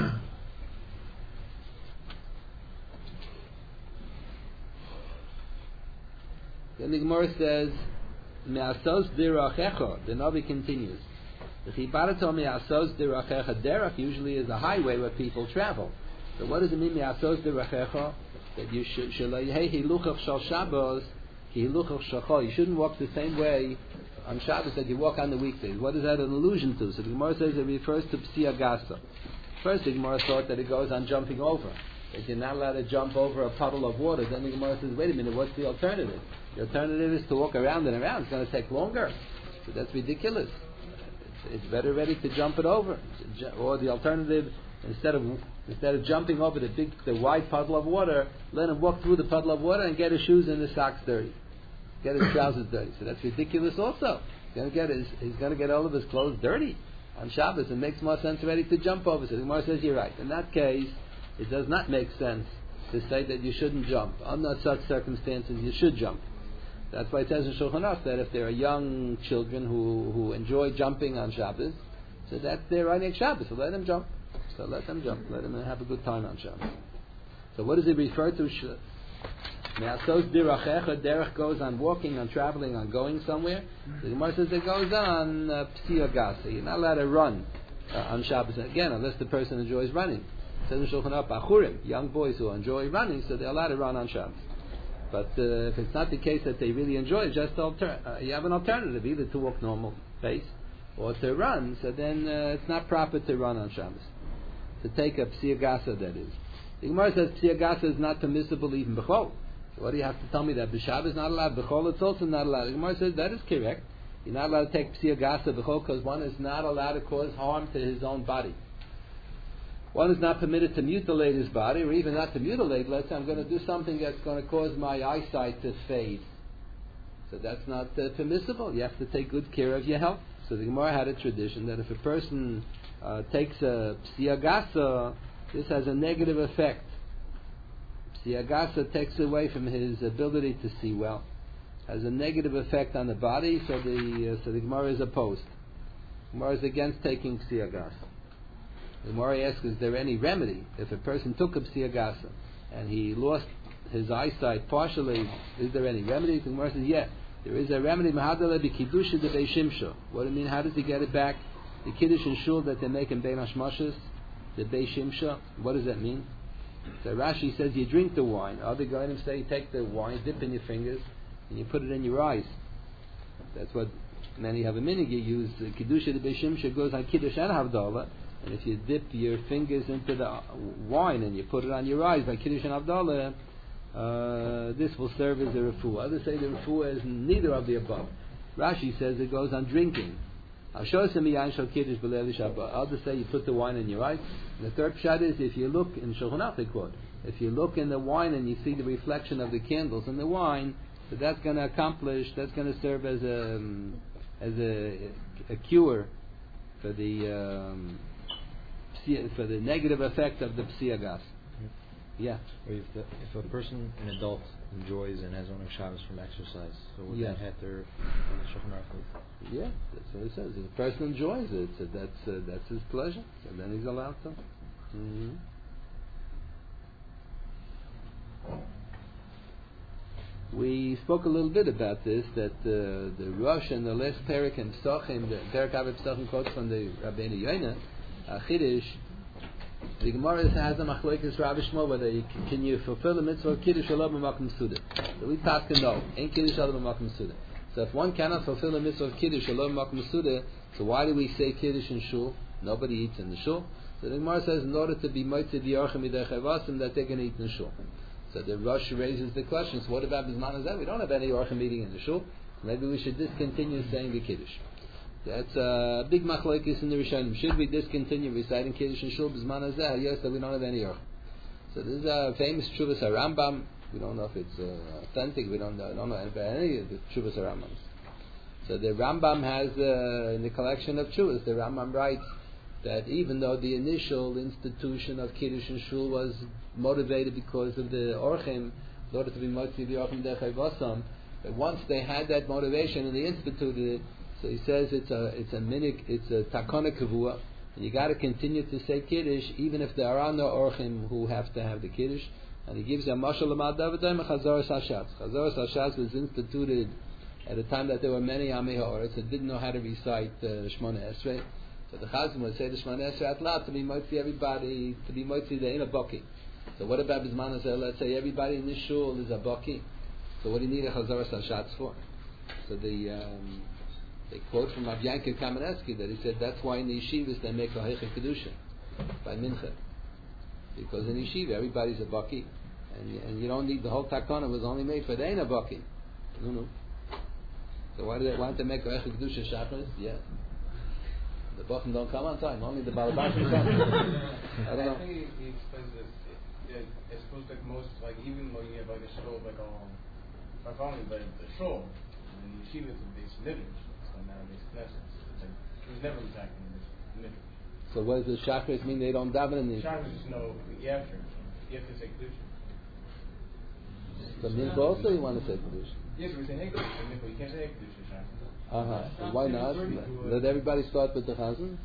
Then the Gemara says, Me'asos dirachecha. The Navi continues. The Chibarato Me'asos dirachecha. Derech usually is a highway where people travel. So what does it mean, Me'asos dirachecha? That you should, Shalayhehi luchach shal Shabbos, ki luchach shachol. You shouldn't walk the same way on Shabbos that you walk on the weekdays. What is that an allusion to? So the Gemara says it refers to Psia Gasa. First the Gemara thought that it goes on jumping over. That you're not allowed to jump over a puddle of water. Then the Gemara says, wait a minute, what's the alternative? The alternative is to walk around and around. It's going to take longer. So that's ridiculous. It's better ready to jump it over. Or the alternative, instead of jumping over the wide puddle of water, let him walk through the puddle of water and get his shoes and his socks dirty. Get his trousers dirty. So that's ridiculous also. He's going to get all of his clothes dirty on Shabbos. It makes more sense already to jump over. So the Gemara says you're right. In that case, it does not make sense to say that you shouldn't jump. Under such circumstances, you should jump. That's why it says in Shulchan Aruch that if there are young children who enjoy jumping on Shabbos, so that's their Einik Shabbos, so let them jump. So let them jump. Let them have a good time on Shabbos. So what does it refer to? Me'asos dirachecha. Derech goes on walking, on traveling, on going somewhere. The Gemara says it goes on Psia Gasa. You're not allowed to run on Shabbos again, unless the person enjoys running. It says in Shulchan Aruch, Bachurim, young boys who enjoy running, so they're allowed to run on Shabbos. But if it's not the case that they really enjoy it, just you have an alternative, either to walk normal pace or to run. So then it's not proper to run on Shabbos. To take a Psia Gasa, that is. The Gemara says Psia Gasa is not permissible even b'chol. So what do you have to tell me that b'Shabbos is not allowed, b'chol it's also not allowed? The Gemara says that is correct. You're not allowed to take Psia Gasa b'chol because one is not allowed to cause harm to his own body. One is not permitted to mutilate his body, or even not to mutilate. Let's say I'm going to do something that's going to cause my eyesight to fade. So that's not permissible. You have to take good care of your health. So the Gemara had a tradition that if a person takes a psiya gasa, this has a negative effect. Psiya gasa takes away from his ability to see well, has a negative effect on the body. So the Gemara is opposed. The Gemara is against taking psiya gasa. The Gemara asks, is there any remedy if a person took a psiya gasa and he lost his eyesight partially? Is there any remedy? The Gemara says, yeah. There is a remedy. What do you mean? How does he get it back? The kiddush and shul that they make in Bein Hashmashas, the Beis Shimsha. What does that mean? So Rashi says you drink the wine. Other guys say you take the wine, dip in your fingers, and you put it in your eyes. That's what many have a minhag. You use the kiddush of the Beis Shimsha goes on kiddush and havdalah. And if you dip your fingers into the wine and you put it on your eyes by kiddush and havdalah, this will serve as a refuah. Others say the refuah is neither of the above. Rashi says it goes on drinking. Others say you put the wine in your eyes. And the third pshat is if you look in Shulchan Aruch quote, if you look in the wine and you see the reflection of the candles in the wine, so that's going to accomplish. That's going to serve as a cure for the negative effect of the psiya gas. Yeah. If a person, an adult, enjoys and has only Shabbos from exercise, so would that have their Shulchan Aruch? Yeah, that's what it says. If a person enjoys it, so that's his pleasure. So then he's allowed to. Mm-hmm. We spoke a little bit about this, that the Rosh and the last Perek and Psachim, the Perek Av Psachim quotes from the Rabbeinu Yonah, Chiddush. The Gemara has a machlokes Rav Shmuel whether can you fulfill the mitzvah of kiddush or b'makom suda. So we pass to no, ain't kiddush or b'makom suda. So if one cannot fulfill the mitzvah of kiddush or b'makom suda, so why do we say kiddush in shul? Nobody eats in the shul. So the Gemara says in order to be motzei diarchim midei chayvasim that they're going to eat in the shul. So the Rosh raises the questions: what about bisman hazeh? We don't have any orchim eating in the shul. Maybe we should discontinue saying the kiddush. That's a big machlokes in the Rishonim. Should we discontinue reciting Kiddush and Shul b'zman hazeh? Yes, that we don't have any orch. So this is a famous Tshuvas HaRambam. We don't know if it's authentic. We don't know any of the Tshuvas HaRambams. So the Rambam has in the collection of Tshuvas, the Rambam writes that even though the initial institution of Kiddush and Shul was motivated because of the orchim, in order to be motzei the orchim derech vasam, but once they had that motivation and they instituted it. So he says it's a minik, it's a takona kavua, and you got to continue to say kiddush even if there are no orchim who have to have the kiddush. And he gives a mashal l'mad davidim chazaras hashatz. Chazaras hashatz was instituted at a time that there were many amei ha'oretz that didn't know how to recite Shmona Esrei. So the chazan would say the Shmona Esrei atlat to be motzei everybody, to be motzei the in a baki. So what about bisman hazeh? Let's say everybody in this shul is a baki. So what do you need a chazaras hashatz for? So they quote from Rav Yankiv Kamenetsky that he said that's why in the yeshivas they make a heichah kedusha by mincha, because in yeshiva everybody's a baki, and you don't need the whole takana was only made for the ain't a baki. No. So why do they want to make a heichah kedusha shachris? Yeah, the bachim don't come on time. Only the balabashim come. I don't know. I think he explains that it's supposed to most like even though you have like a shul like not only but the shul and the yeshiva is a base midrash. It was never exactly in this midrash. So what does the shachris mean? They don't daven in the shachris is no after. You have to say kedusha. So mincha also you want to say kedusha? Yes, we say kedusha. You can't say kedusha shachris. So why not? Let everybody start with the chazan.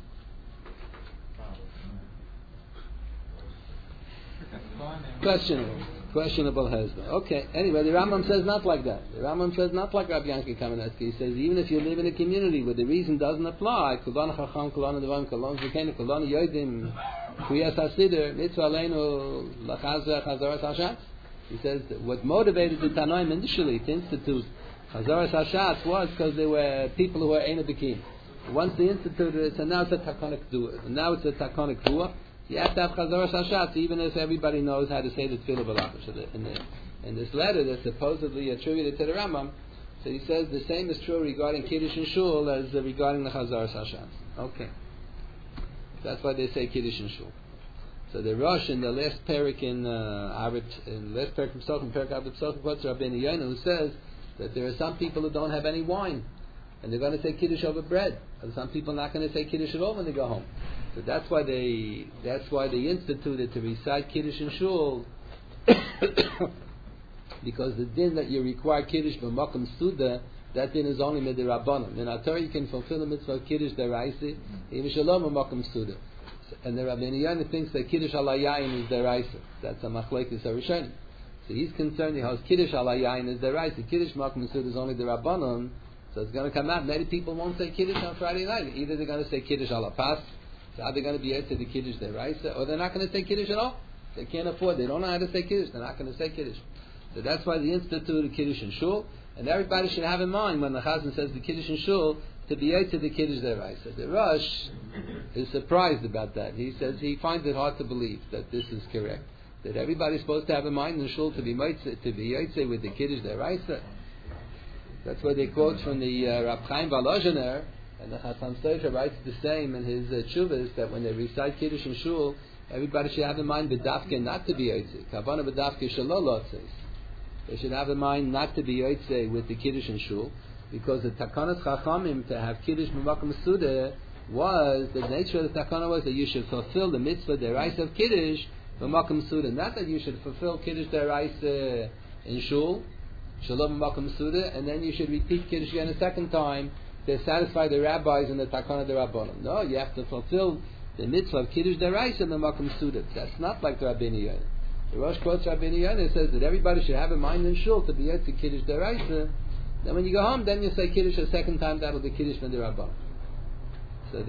Questionable hesda. Okay. Anyway, the Rambam says not like that. The Rambam says not like Rabbi Yankiv Kamenetsky. He says even if you live in a community where the reason doesn't apply, kulana chacham, kulana devam, kulana zikenu, kulana yodim, kriyas hasider, mitzvah aleinu lachazah chazaras hashatz. He says that what motivated the Tanoim initially to institute chazaras hashatz was because they were people who were ein abikim. Once they instituted it, so now it's a takonic dua. Now it's a takonic dua. You have to have chazaras hashatz, even if everybody knows how to say the tefillah b'lachash. So in this letter that's supposedly attributed to the Rambam, so he says the same is true regarding Kiddush and Shul as regarding the chazaras hashatz. Okay, that's why they say Kiddush and Shul. So the Rosh in the last parak in last parak from Psachim, parak Av Psachim, quotes Rabbeinu Yonah, who says that there are some people who don't have any wine. and they're going to say Kiddush over bread. And some people are not going to say Kiddush at all when they go home. So that's why they instituted to recite Kiddush in shul, because the din that you require Kiddush b'makom suda, that din is only midirabbanan. In our Torah you can fulfill the mitzvah of Kiddush deraisa, even shalom b'makom suda. And the Rabbi Yochanan thinks that Kiddush ala yayin is deraisa. That's a machlekes harishonim. So he's concerned he has Kiddush ala yayin is deraisa. Kiddush b'makom suda is only derabbanan. So it's going to come out. Many people won't say Kiddush on Friday night. Either they're going to say Kiddush ala pas, so are they going to be able to the Kiddush deraisa, or they're not going to say Kiddush at all. They can't afford. They don't know how to say Kiddush. They're not going to say Kiddush. So that's why the institute of Kiddush in shul, and everybody should have in mind when the Chazan says the Kiddush in shul to be able to the Kiddush deraisa. The Rosh is surprised about that. He says he finds it hard to believe that this is correct. That everybody's supposed to have in mind in shul to be yaitze with the Kiddush deraisa. That's why they quote from the Rab Chaim Volozhiner, and the Chasam Sofer writes the same in his Tshuvas, that when they recite Kiddush in shul, everybody should have in mind b'dafke not to be yaitze. Kavana b'dafke shelo lotzes. They should have in mind not to be yaitze with the Kiddush in shul, because the Takanas Chachamim to have Kiddush b'makom suda was, the nature of the Takana was that you should fulfill the mitzvah deraisa of Kiddush b'makom suda. Not that you should fulfill Kiddush deraisa in shul, Shalom Makom Suda, and then you should repeat Kiddush again a second time to satisfy the rabbis and the Takana de Rabbanim. No, you have to fulfill the mitzvah of Kiddush deraisa and the Makom Suda. That's not like the Rabbeinu Yonah. The Rosh quotes Rabbeinu Yonah, says that everybody should have in mind in shul to be able to Kiddush deraisa. Then when you go home, then you say Kiddush a second time. That'll be Kiddush from the Rabbanim. So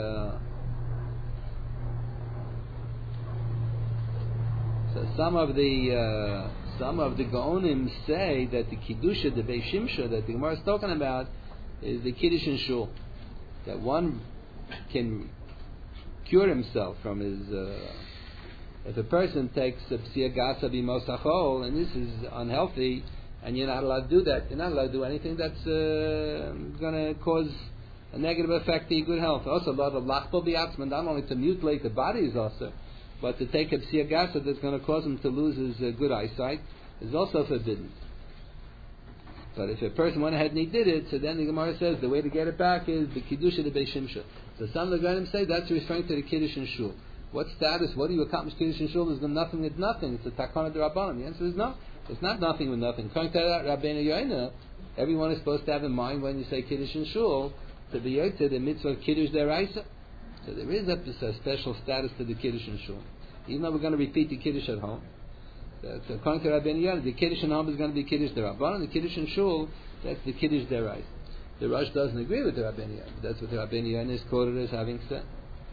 some of the Gaonim say that the Kiddusha, the Beis Shimsha, that the Gemara is talking about, is the Kiddush in shul. That one can cure himself from his... if a person takes a psia gasa b'mosachol, and this is unhealthy, and you're not allowed to do that, you're not allowed to do anything that's going to cause a negative effect to your good health. Also, a lot of lachbol b'atzman, not only to mutilate the body is also, but to take a psia gasa that's going to cause him to lose his good eyesight is also forbidden. But if a person went ahead and he did it, so then the Gemara says the way to get it back is the Kiddusha de Beis Shimsha. So some of the Gaonim say that's referring to the Kiddush in shul. What status? What do you accomplish Kiddush in shul? There's nothing with nothing. It's a Takana de Rabbanim. The answer is no. It's not nothing with nothing. According to Rabbeinu Yonah, everyone is supposed to have in mind when you say Kiddush in shul to be yaitze the mitzvah of Kiddush deraisa. So there is a special status to the Kiddush in shul. Even though we're going to repeat the Kiddush at home, so according to Rabbeinu Yonah, the Kiddush in home is going to be Kiddush derabbanan, the Kiddush in shul, that's the Kiddush deraisa. The Rosh doesn't agree with the Rabbeinu Yonah. That's what the Rabbeinu Yonah is quoted as having said.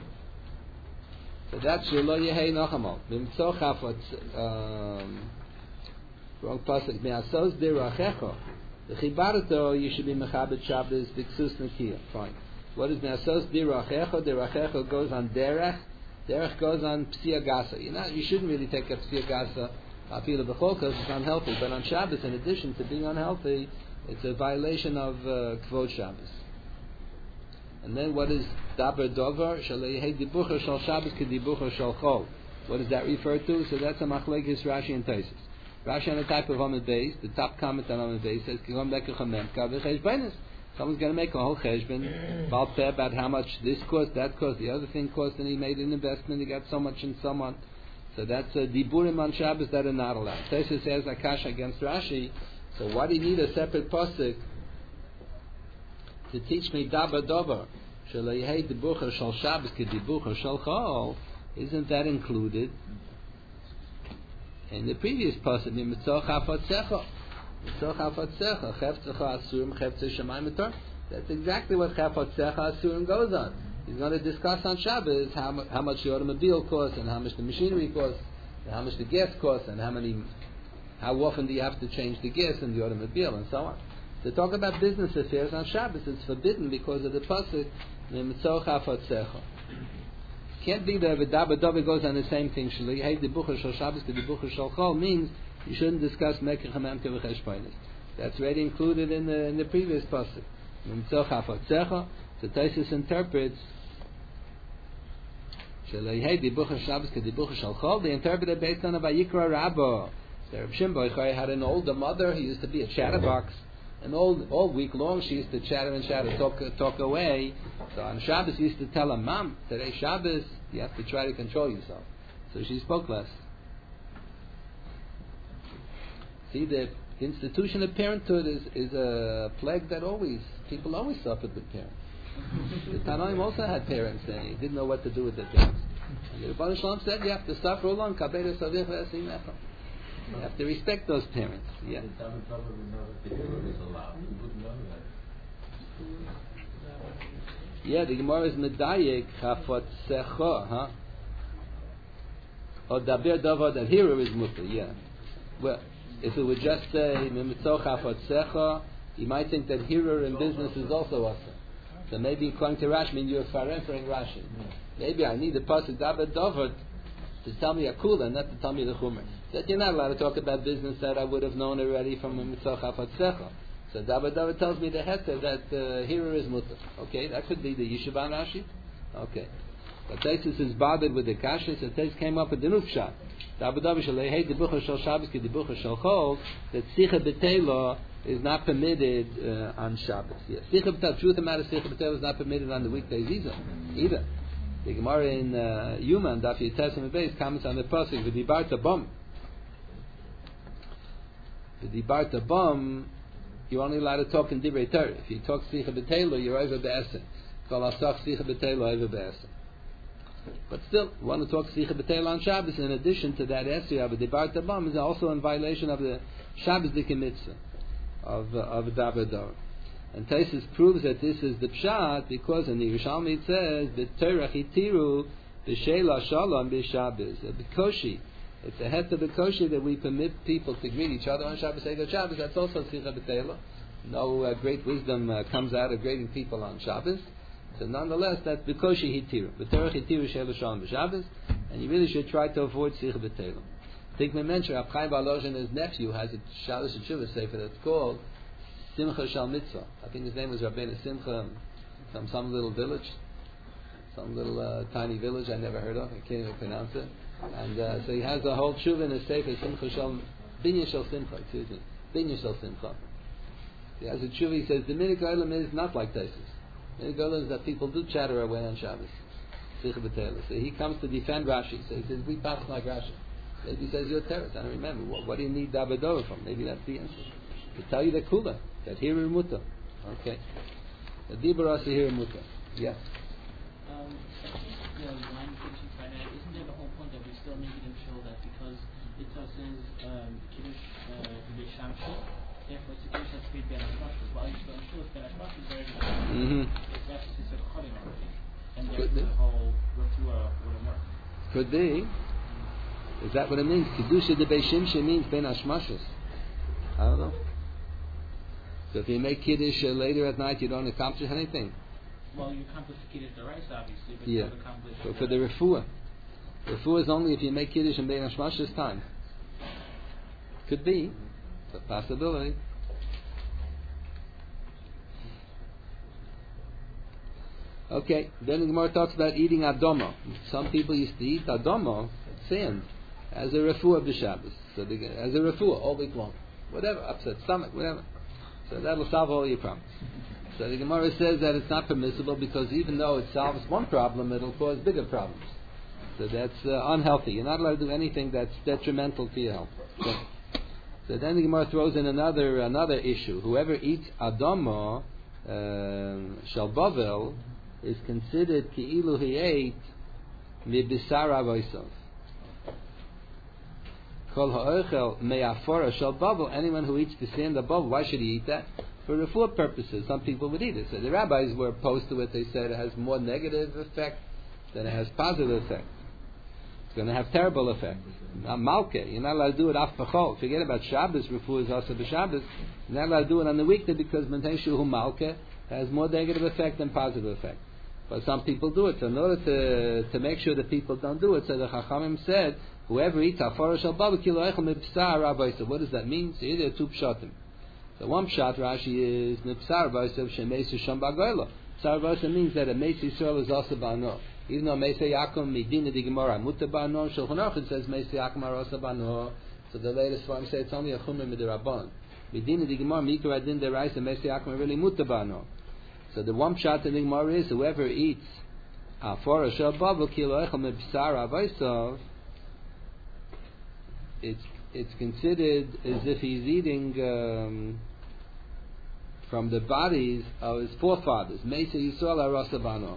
So that's Shelo Yehei Nochamal. Mimtzo Chafot, wrong pasuk, Me'asos Derachecho. The Chibarato, you should be Mechabed Shabbos, Biksus Nekiah. Fine. What is Me'asos Derachecho? Derachecho goes on Derech. Derech goes on Psia Gasa. You shouldn't really take a Psia Gasa Afila B'chol because it's unhealthy. But on Shabbos, in addition to being unhealthy, it's a violation of Kvod Shabbos. And then what is Daber Dover? Shalei Dibucher Shal Shabbos Kedibucher Shal Chol. What does that refer to? So that's a Machlekes Rashi and Taisus. Rashi on the type of Amud Beis, the top comment on Amud Beis says Kigom Lekach Memka V'Cheshbenis. Someone's going to make a whole cheshbon about how much this cost, that cost, the other thing cost, and he made an investment, he got so much and so on. So that's diburim on Shabbos that are not allowed. Taisus says Akash against Rashi. So why do you need a separate pasuk to teach me dabar dover? Shelo yehei dibucher shal Shabbos kedibucher shal chol. Isn't that included in the previous pasuk? Mitzvah chafatzecha. That's exactly what Chafotzecha Asurim goes on. He's going to discuss on Shabbos how much the automobile costs and how much the machinery costs and how much the gas costs and how often do you have to change the gas in the automobile and so on. To talk about business affairs on Shabbos, it's forbidden because of the pasuk Mitzvah Chafotzecha. Can't be that Dabar goes on the same thing. Hey, the Bucher Shal Shabbos to the Bucher Shal Chol means you shouldn't discuss Mekach Hamamke v'Cheshbainis. That's already included in the previous pasuk. Mitzvah Chafotzecha. So Taisus interprets Shalei Dibucher Shabbos Kedibucher Shal Chol. They interpret it based on a Vayikra Rabbah. The Reb Shimon Bar Yochai had an older mother. He used to be a chatterbox, And all week long she used to chatter and chatter, talk away. So on Shabbos he used to tell her, Mom, today's Shabbos, you have to try to control yourself. So she spoke less. See, the institution of parenthood is a plague that people always suffered with parents. The Tanaim also had parents and they didn't know what to do with their parents. And the Rebbeinu Shalom said you have to suffer along. You have to respect those parents. Yeah. Yeah, the Gemara is medayek chafotzecha, huh? Or daber davar that hero is mutter. Yeah. Well, if it would just say mimitzoch chafotzecha, you might think that hero in business is also awesome. So maybe according to Rashi, you're referring Rashi. Maybe I need a pasuk daber davar to tell me a kula, not to tell me the chumer. That you're not allowed to talk about business that I would have known already from a mitzvah chafatzecha. So Dabar tells me the heter that hero is mutter. Okay, that could be the Yeshiva Rashi. Okay, but Taisus is bothered with the kasha. So Taisus came up with the nufshat. Dabar shalei hey dibucha shel Shabbos ki dibucha shel Chol, that sicha b'teila is not permitted on Shabbos. Yes, sicha b'teila. Truth of the matter, sicha b'teila is not permitted on the weekdays either. The Gemara in Yuma and Daf Yites and Beis comments on the pasuk v'dibarta bam. The dibarta bam, you're only allowed to talk in divrei Torah. If you talk sicha b'teila, you're over be'esen. Kol asach sicha b'teila over be'esen. But still, you want to talk sicha b'teila on Shabbos. In addition to that, esrei of the dibarta bam is also in violation of the Shabbos dika mitzvah of davar dor. And Taisus proves that this is the pshat because in the Yerushalmi it says b'torah hitiru b'sheila shalom b'Shabbos b'koshi. It's a het of the kosher that we permit people to greet each other on Shabbos. Shabbos, that's also sicha b'teila. No great wisdom comes out of greeting people on Shabbos. So nonetheless, that's b'koshi hitiru. B'torah hitiru sheila shalom b'Shabbos, and you really should try to avoid sicha b'teila. I think we mentioned Rab Chaim Ba'aloj and his nephew has a Shabbos Shuvah sefer that's called Simcha Shal Mitzvah. I think his name was Rabbeinu Simcha from some little village, some little tiny village I never heard of. I can't even pronounce it. And so he has a whole tshuva in his sefer Simcha Shal Binyan Shal Simcha. Binyan Shal Simcha. He has a tshuva. He says the Minik Olam is not like Taisus. Minik Olam is that people do chatter away on Shabbos. Sicha b'teila. So he comes to defend Rashi. So he says we pass like Rashi. Maybe he says you're a terrorist. I don't remember. What do you need davar dor from? Maybe that's the answer. To tell you the kula that hiru muta. Okay. The dibara hiru muta. Yeah. Isn't there the whole point that we still make it in show that because it says kiddush b'shamshut, therefore it's a kiddush has to be ben hashmashus. While you're still in show, it's ben hashmashus very good. That's just a cutting already, and there's the whole refuah wouldn't work. Could be. Is that what it means? Kedusha de Beishimshe means ben hashmashus. I don't know. So if you make kiddush later at night, you don't accomplish anything. Well, you accomplish the kiddush the rice, obviously, but yeah. You don't accomplish. So for the refuah is only if you make kiddush in ben hashmashus time. Could be. It's a possibility. Okay, then the Gemara talks about eating adoma. Some people used to eat adoma, sand, as a refuah b'Shabbos. So as a refuah all week long. Whatever, upset stomach, whatever. So that will solve all your problems. So the Gemara says that it's not permissible because even though it solves one problem, it'll cause bigger problems. So that's unhealthy. You're not allowed to do anything that's detrimental to your health. So then the Gemara throws in another issue. Whoever eats adama, shalbavel, is considered ki'ilu he ate mibisar avosav. Kol ha'ochel me'afora shalbavel. Anyone who eats the sand above, why should he eat that? For refuah purposes. Some people would eat it. So the rabbis were opposed to it. They said it has more negative effect than it has positive effect. It's going to have terrible effect. Malke, you're not allowed to do it af b'chol. Forget about Shabbos. Refuah is also b'Shabbos. You're not allowed to do it on the weekday because mentei shuhu malke has more negative effect than positive effect. But some people do it. So in order to make sure that people don't do it, so the Chachamim said, whoever eats afara shel baba kilo echel mipsar rabbi. So what does that mean? So here there are two pshatim. So one pshat Rashi is mipsar rabbi shemesu sham bagoyla. Psar rabbi means that a meis Yisrael is also ba'ano. Even though meis Yaakov midina di Gemara muta ba'ano, Shulchan Aruch says meis Yaakov are also ba'ano. So the latest one say it's only a chumra midirabban. Medina the Gemara Mikra Adin Deraisa Mesi Akma really Mutabano. So the one shot in the Gemara is whoever eats Afara Shal Bavel Kilo Echel Mebsar Avaisov, it's considered as if he's eating from the bodies of his forefathers. Mesa Yisrael Arasabano.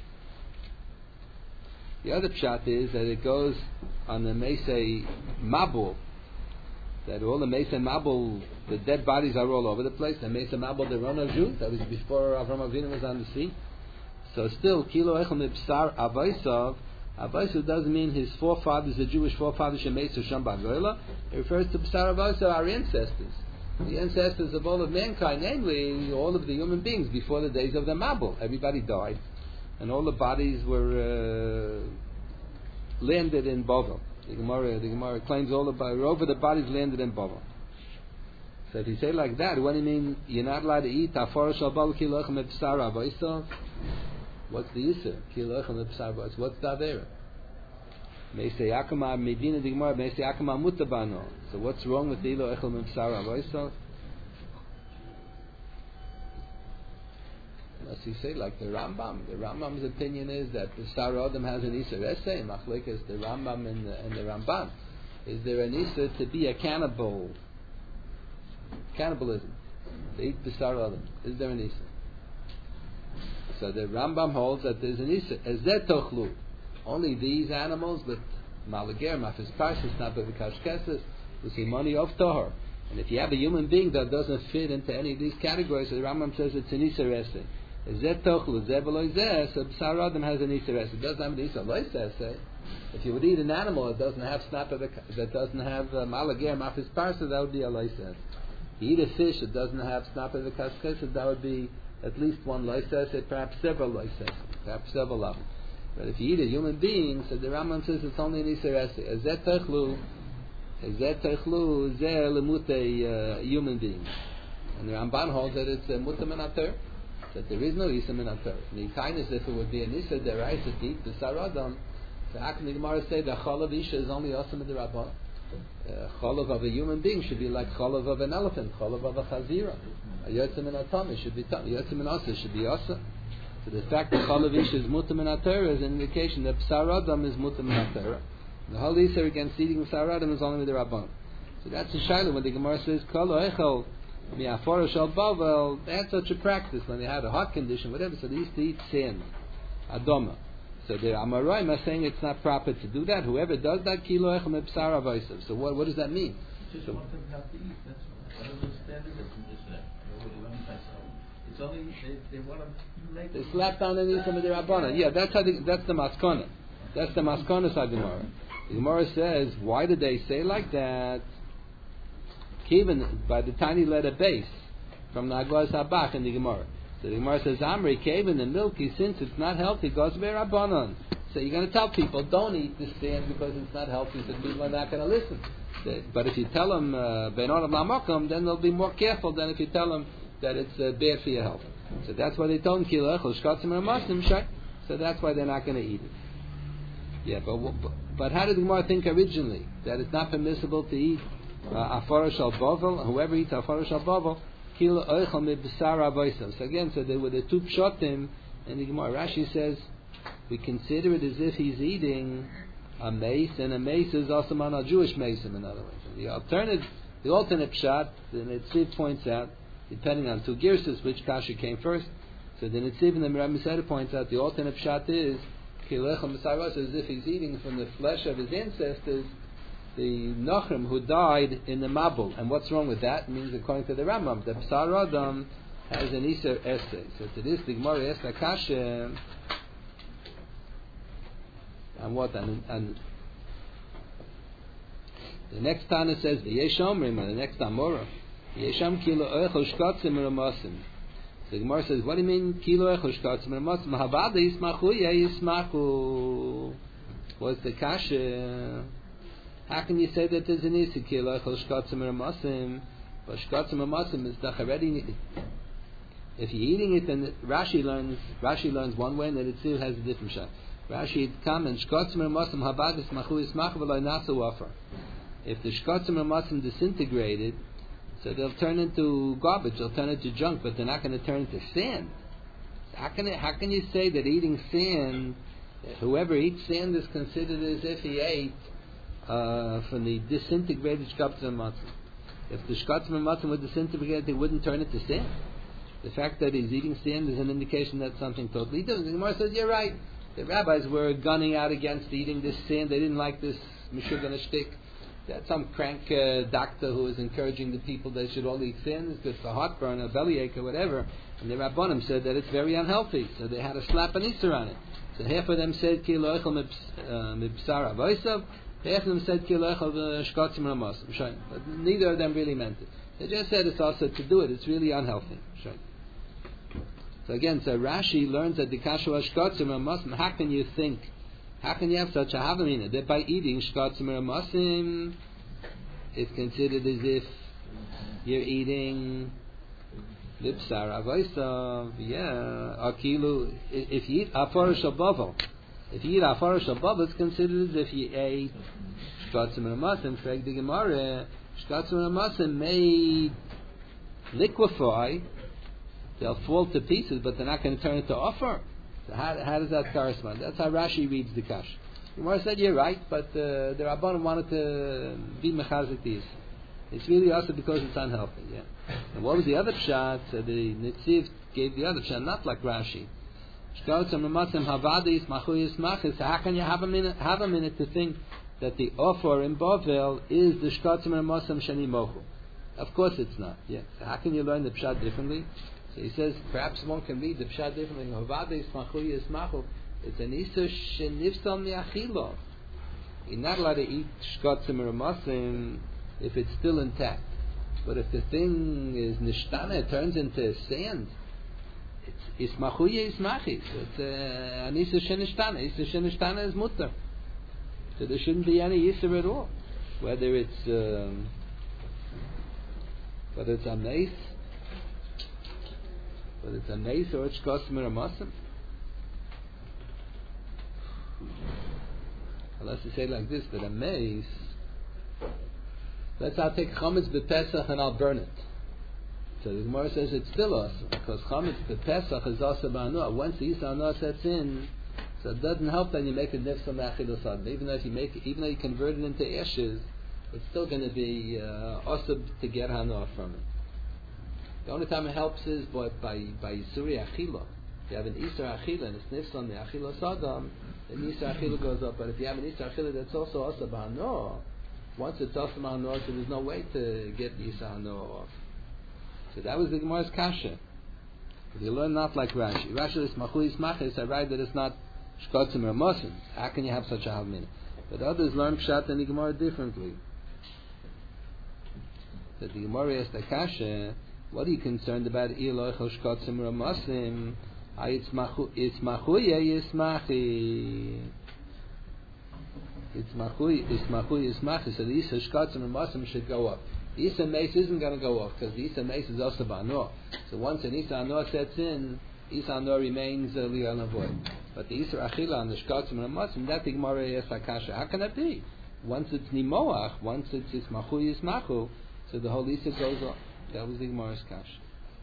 The other pshat is that it goes on the Mesa Mabul, that all the Mesa Mabul, the dead bodies are all over the place. The Mesa Mabul, the Ron of Jew, that was before Avram Avinu was on the sea. So still, Kilo Echel Mibsar Avaisov, Avaisov doesn't mean his forefathers, the Jewish forefathers, Shemesa Shamba Goyla. It refers to Bsar Avaisov, our ancestors. The ancestors of all of mankind, namely all of the human beings before the days of the Mabul. Everybody died, and all the bodies were landed in Bavel. The Gemara claims all over the bodies landed in Bavel. So if you say like that, what do you mean? You're not allowed to eat Afar Shabal Kilochem Epsar Avaisov? What's the Yisr? Kilochem Epsar Avaisov. What's the Avera? Meisei Akama Medina the Gemara Meisei Akama Mutabano. So what's wrong with Ilo Echel Epsar Avaisov? Unless you say like the Rambam. The Rambam's opinion is that the Sar Adam has an Isser Essay, Machlekes, the Rambam and the Ramban. Is there an Isser to be a cannibal? Cannibalism. To eat the Sar Adam. Is there an Isser? So the Rambam holds that there's an Isser. Ezet Tochlu. Only these animals with Malager, Mafis Parsis, Nabavikash Keses, we see money of Tohar. And if you have a human being that doesn't fit into any of these categories, the Rambam says it's an Isser Essay. So B'sar Adam has an Isser Essay. It doesn't have an Isser Lois Essay. If you would eat an animal that doesn't have that doesn't have Malager, Mafis Parsis, that would be a Lois Essay. You eat a fish that doesn't have Snapavikash Keses, that would be at least one Lois Essay, perhaps several Lois Essay, perhaps several of them. But if you eat a human being, so the Rambam says it's only an Isser Essay. Ezet Techlu, Zer Lemute, human being. And the Ramban holds that it's a Muta Menater, that there is no Isser Menater. The kindness, if it would be an Isser Deraisa to eat the Saradam, so how can the Gemara say that Cholav Isha is only Osam of the Rabban? Cholav of a human being should be like Cholav of an elephant, Cholav of a Chazira. A Yotzim Menatam, it should be Tam. Yotzim Menasa should be Osam. So the fact that Cholav Isha is Muta Menater is an indication that Saradam is Muta Menater. The whole Isser against eating Saradam is only with the Rabban. So that's the Shiloh when the Gemara says, Kolo Echel, Mi'afora Shal Bavel, they had such a practice when they had a heart condition, whatever, so they used to eat sand, Adoma. So the Amoraim are saying it's not proper to do that. Whoever does that, Kilo Echel Mepsar Avaisav. So what does that mean? Just want them not to eat, that's all. Whatever the standard is from this day. It's only, they want them to they slap down and eat some of the Rabbanan. Yeah, that's the Maskana. That's the Maskana Gemara. The Gemara says, why did they say like that? Even by the tiny letter base from the Agos Habach in the Gemara. So the Gemara says, Amri, Kevin, and milky, since it's not healthy, goes to Rabbanon. So you're going to tell people, don't eat this sand because it's not healthy, so people are not going to listen. But if you tell them, Beinonam Lamakom, then they'll be more careful than if you tell them that it's bad for your health. So that's why they told them, so that's why they're not going to eat it. Yeah, but how did the Gemara think originally? That it's not permissible to eat Afara Shal Bavel, whoever eats Afara Shal Bavel, Kilo Oichel Mibsar Avaisam. So again, so there were the two pshatim, and the Gemara Rashi says, we consider it as if he's eating a mace, and a mace is also a Jewish mace, in other words. The alternate pshat, the Netziv points out, depending on two girses, which kasha came first. So the Netziv and the Meramisada points out, the alternate pshat is, as if he's eating from the flesh of his ancestors, the Nachrim who died in the Mabul. And what's wrong with that? It means, according to the Rambam, the B'sar Adam has an Isser Essay. So to this, the Gemara asks Akasha, and what? And the next Tana says, V'yesh Omrim, and the next Amora, V'yesham kilo oechel shkatzim ramasim. The Gemara says, what do you mean, kilo echel shkatzim ramasim? Mahavada yismachu yismachu. What's the kasha? How can you say that there's an issue, kilo echel shkatzim ramasim? But shkatzim ramasim is already. If you're eating it, then Rashi learns one way, and then it still has a different shot. Rashi comments, shkatzim ramasim habad yismachu yismachu v'lo nasu afar. If the shkatzim ramasim disintegrated, So they'll turn into garbage, they'll turn into junk, but they're not going to turn into sand. How can you say that eating sand, whoever eats sand is considered as if he ate from the disintegrated shkatzim matzim? If the shkatzim matzim would disintegrate, they wouldn't turn it to sand. The fact that he's eating sand is an indication that something totally different. The Gemara says, you're right. The rabbis were gunning out against eating this sand. They didn't like this mishugana shtick. They had some crank doctor who was encouraging the people they should all eat sand. It's good for heartburn or bellyache or whatever. And the Rabbanim said that it's very unhealthy. So they had to slap an Easter on it. So half of them said, Ki lo echel mibsar avoisav. Half of them said, Ki lo echel shkatzim ramasim. But neither of them really meant it. They just said it's also to do it. It's really unhealthy. So again, so Rashi learns that the kashu shkatzim ramasim. How can you think? How can you have such a havamina that by eating shkatzim ramasim, it's considered as if you're eating lipsar avaisav? Yeah, akilu. If you eat afar shabavel, it's considered as if you ate shkatzim ramasim. Frag the Gemara, shkatzim ramasim may liquefy. They'll fall to pieces, but they're not going to turn into offer. So how does that correspond? That's how Rashi reads the Kash. Gemara said, you're right, but the Rabbanim wanted to be mechazik these. It's really also because it's unhealthy, yeah. And what was the other pshat? So the Netziv gave the other pshat, not like Rashi. How can you have a minute to think that the offer in Bavel is the shkatzim ramasim sheni mochu? Of course it's not, yeah. So how can you learn the pshat differently? So he says, perhaps one can read the pshat differently. It's an isur shenifsal mi'achilo. You're not allowed to eat shkatzim ramasim if it's still intact. But if the thing is nishtana, it turns into sand, it's ismachuye ismachi. So it's an isur shenishtana. Isur shenishtana is mutter. So there shouldn't be any isur at all. Whether it's a mace, whether it's a mace or it's shkatzim ramasim. Unless you say it like this, but a mace, I'll take chametz b'Pesach and I'll burn it. So the Gemara says it's still awesome, because chametz b'Pesach is also ba'anua. Once the Yisa Anua sets in, so it doesn't help that you make a nifsa me'achilas adam. Even though you convert it into ashes, it's still going to be awesome to get hanua from it. The only time it helps is by Yisuri Achila. If you have an Isur Achila and it's nifsa me'achilas adam, then Isur Achila goes up. But if you have an Isur Achila that's also asa b'hanua, once it's asa b'hanua, so there's no way to get the Isur Hanua off. So that was the Gemara's kasha. But you learn not like Rashi. Rashi is machui ismachis. I write that it's not shkatzim or mosim. How can you have such a halmina? But others learn pshat and the Gemara differently. That the Gemara asked the kasha, what are you concerned about? Iloichel shkatzim or mosim? It's machui ismachi. It's machui ismachi. So the Isa shkatzim or mosim should go up. The Isa mace isn't going to go off because the Isa mace is also ba'anor. So once an Isa anor sets in, Isa anor remains li'al avoid. But the Isa achila on the shkatzim and amasim, that the Gemara is hakasha. How can that be? Once it's nimoach, once it's ismachu yismachu, so the whole Isa goes off. That was the Gemara's kasha.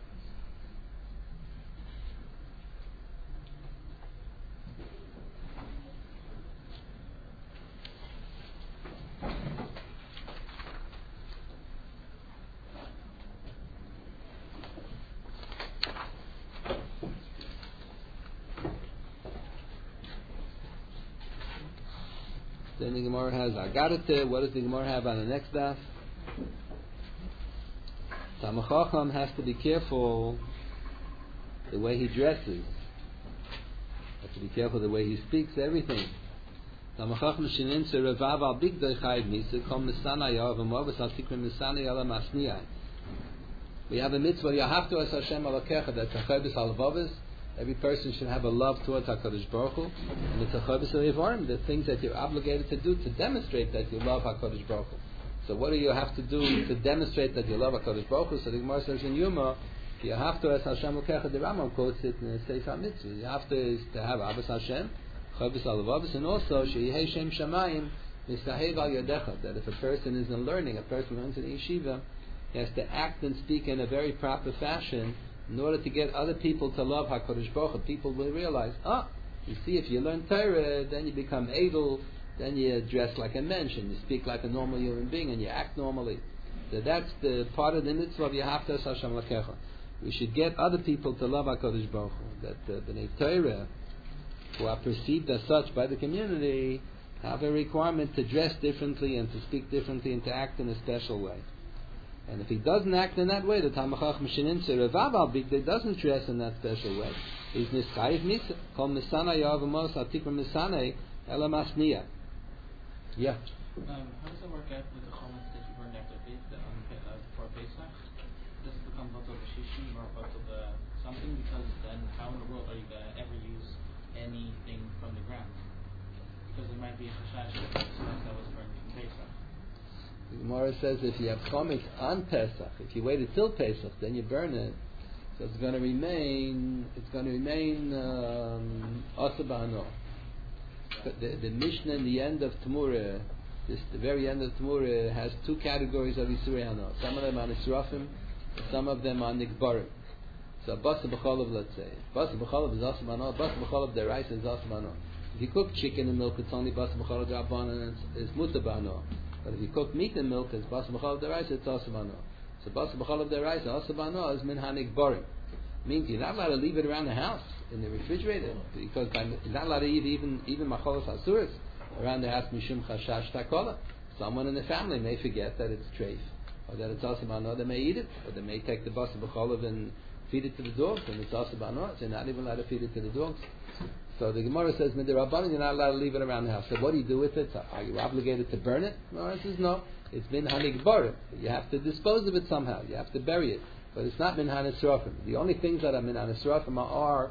Then the Gemara has Agarate. What does the Gemara have on the next daf? Talmid Chacham has to be careful the way he dresses. Has to be careful the way he speaks. Everything. Talmid Chacham shinin serevav al bigdei chayv misa kom misanaya v'movas al tikrim misanaya ala masniyai. We have a mitzvah. Yahavtu es Hashem alakecha. That's a chayvus al vavas. Every person should have a love towards HaKadosh Baruch Hu, and it's a chayvus al the things that you're obligated to do to demonstrate that you love HaKadosh Baruch Hu. So what do you have to do to demonstrate that you love HaKadosh Baruch Hu? So the Gemara says in Yuma, you have to, as Hashem L'kecha, the Rambam quotes it in the Sefer Mitzvah. You have to have Abbas Hashem, chayvus al vavas, and also Sheyehei Shem Shamayim Misahev al Yadecha. That if a person isn't learning, a person learns in yeshiva, He has to act and speak in a very proper fashion in order to get other people to love HaKadosh Baruch Hu. People will realize, you see, if you learn Torah, then you become edel, then you dress like a mensch, and you speak like a normal human being, and you act normally. So that's the part of the mitzvah of Yahavtas Hashem Lakecha. We should get other people to love HaKadosh Baruch Hu. That B'nai Torah, who are perceived as such by the community, have a requirement to dress differently and to speak differently and to act in a special way. And if he doesn't act in that way, the Talmid Chacham Sheninse Revav al Bigdei doesn't dress in that special way. He's Nischayiv Misa. Kol Misana Yavamos Atikra Misane Ela Masniya. Yeah. How does it work out with the chometz that you burned after for Pesach? Does it become bottle of shishim or bottle of something? Because then how in the world are you going to ever use anything from the ground? Because there might be a chashash that was burned from Pesach. The Gemara says if you have chometz on Pesach, if you waited till Pesach, then you burn it. So it's going to remain asabano. The Mishnah in the end of Tamura, the very end of Tamura, has two categories of Yisurei Hana. Some of them are Nisrafim, some of them are Nikbarim. So Basa B'cholav, let's say. Basa B'cholav is asabano, Basa B'cholav deraisa is asabano. If you cook chicken and milk, it's only Basa B'cholav derabanan and it's mutabano. But if you cook meat and milk, it's Basa B'cholav deraisa, it's asabano. So Basa B'cholav deraisa, asabano is min hanikbarim. Means you're not allowed to leave it around the house in the refrigerator, because you're not allowed to eat even macholos hasuras around the house mishum chashash takola. Someone in the family may forget that it's treif, or that it's asabano. They may eat it, or they may take the basa b'cholav and feed it to the dogs, and it's asabano. So you're not even allowed to feed it to the dogs. So the Gemara says, "Midirabbanan, you're not allowed to leave it around the house." So what do you do with it? So are you obligated to burn it? No, it says no. It's min hanikbarim. You have to dispose of it somehow. You have to bury it. But it's not min hanisrafim. The only things that are min hanisrafim are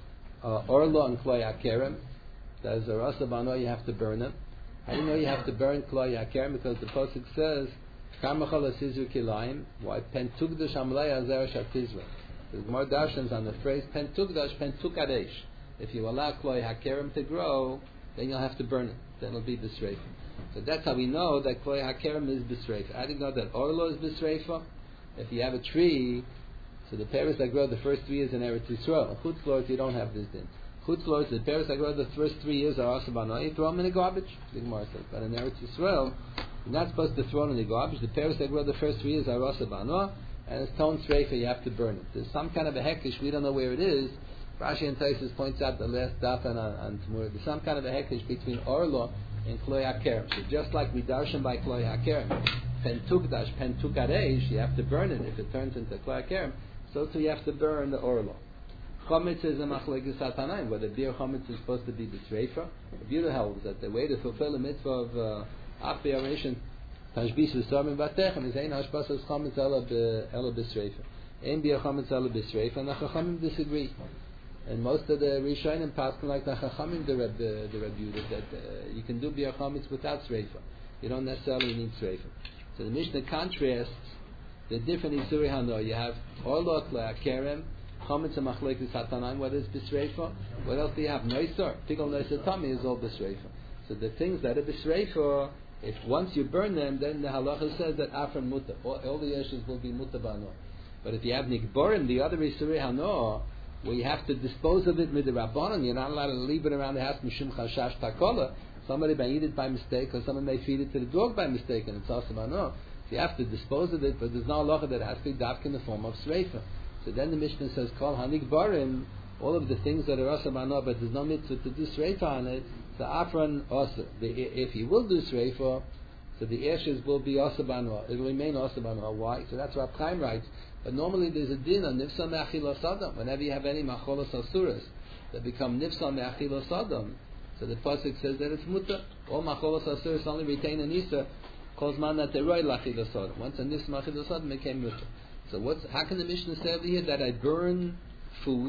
orlo and kloi hakerem. That is a rasabano, you have to burn them. How do you know you have to burn kloi hakerem? Because the pasuk says, "Kamachal asizru kilayim." Why? Pentugdash amlei azer shatizra. The Gemara darshans on the phrase pentugdash pentukadesh. If you allow kloi hakerem to grow, then you'll have to burn it. Then it'll be bisreifa. So that's how we know that kloi hakerem is bisreifa. I didn't know that orlo is bisreifa. If you have a tree, so the pears that grow the first 3 years in Eretz Yisrael, chutz la'aretz you don't have this din. Chutz la'aretz, the pears that grow the first 3 years are asabano. You throw them in the garbage. The Gemara says, but in Eretz Yisrael, you're not supposed to throw them in the garbage. The pears that grow the first 3 years are asabano, and it's ton streifa. You have to burn it. There's some kind of a hekesh. We don't know where it is. Rashi and Taisus points out the last daf on Tamura. There's some kind of a hekesh between orlo and kloi hakerem. So just like we darshan by kloi hakerem, pentukdash, pentukareish, you have to burn it if it turns into kloi hakerem. So too you have to burn the orlo. Chometz is a machlekes hatanaim, whether beer chometz is supposed to be the treifa. The Buddha holds that the way to fulfill the mitzvah of Achbi Aration, Tashbis v'Sarmin Vatechem, is ein hashbasas chometz ela b'sreifa. Ein beer chometz ela b'sreifa, and the Chachamim disagree. And most of the Rishonim paskin like the Chachamim, the Reb Yehuda, that you can do beer chometz without sreifa. You don't necessarily need sreifa. So the Mishnah contrasts the different Isurei Hano. You have orlo klei hakerem, chometz and machlekes hatanaim, whether it's b'sreifa. What else do you have? Noisar. Tigol noisar tami is all b'sreifa. So the things that are b'sreifa, if once you burn them, then the halacha says that afran muta. All the yeshus will be muta b'ano. But if you have nikborim, the other Isurei Hano, where you have to dispose of it midirabbanan, you're not allowed to leave it around the house mishum chashash takola. Somebody may eat it by mistake, or someone may feed it to the dog by mistake, and it's also mano. So you have to dispose of it, but there's no halacha that has to be davka in the form of sreifa. So then the Mishnah says, "Kol hanikbarim," all of the things that are also mano, but there's no mitzvah to do sreifa on it. The afran also. If you will do sreifa, so the ashes will be also mano. It will remain also mano. Why? So that's what Rab Chaim writes. But normally there's a din on nifsa me'achilas adam. Whenever you have any macholos asuras that become nifsa me'achilas adam, so the pasuk says that it's muta. All macholos asuras only retain an isa. Calls man that they roy lachilas adam. Once a nifsa me'achilas adam became muta. So how can the Mishnah say over here that I burn food?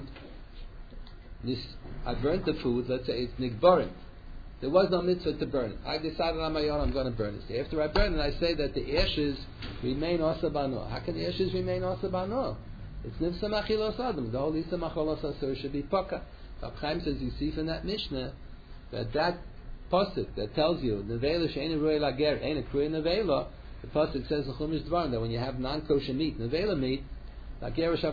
I burnt the food. Let's say it's nikbarim. There was no mitzvah to burn it. I decided on my own I'm going to burn it. After I burn it, I say that the ashes remain asabano. How can the ashes remain asabano? It's nifsa machilos adam. The whole isa macholos asur should be paka. Rab Chaim says, you see from that Mishnah that pasuk that tells you nevela she'ena roy lager, ain't a kruya nevela. The pasuk says in Chumash Dvarim that when you have non-kosher meat, nevela meat, you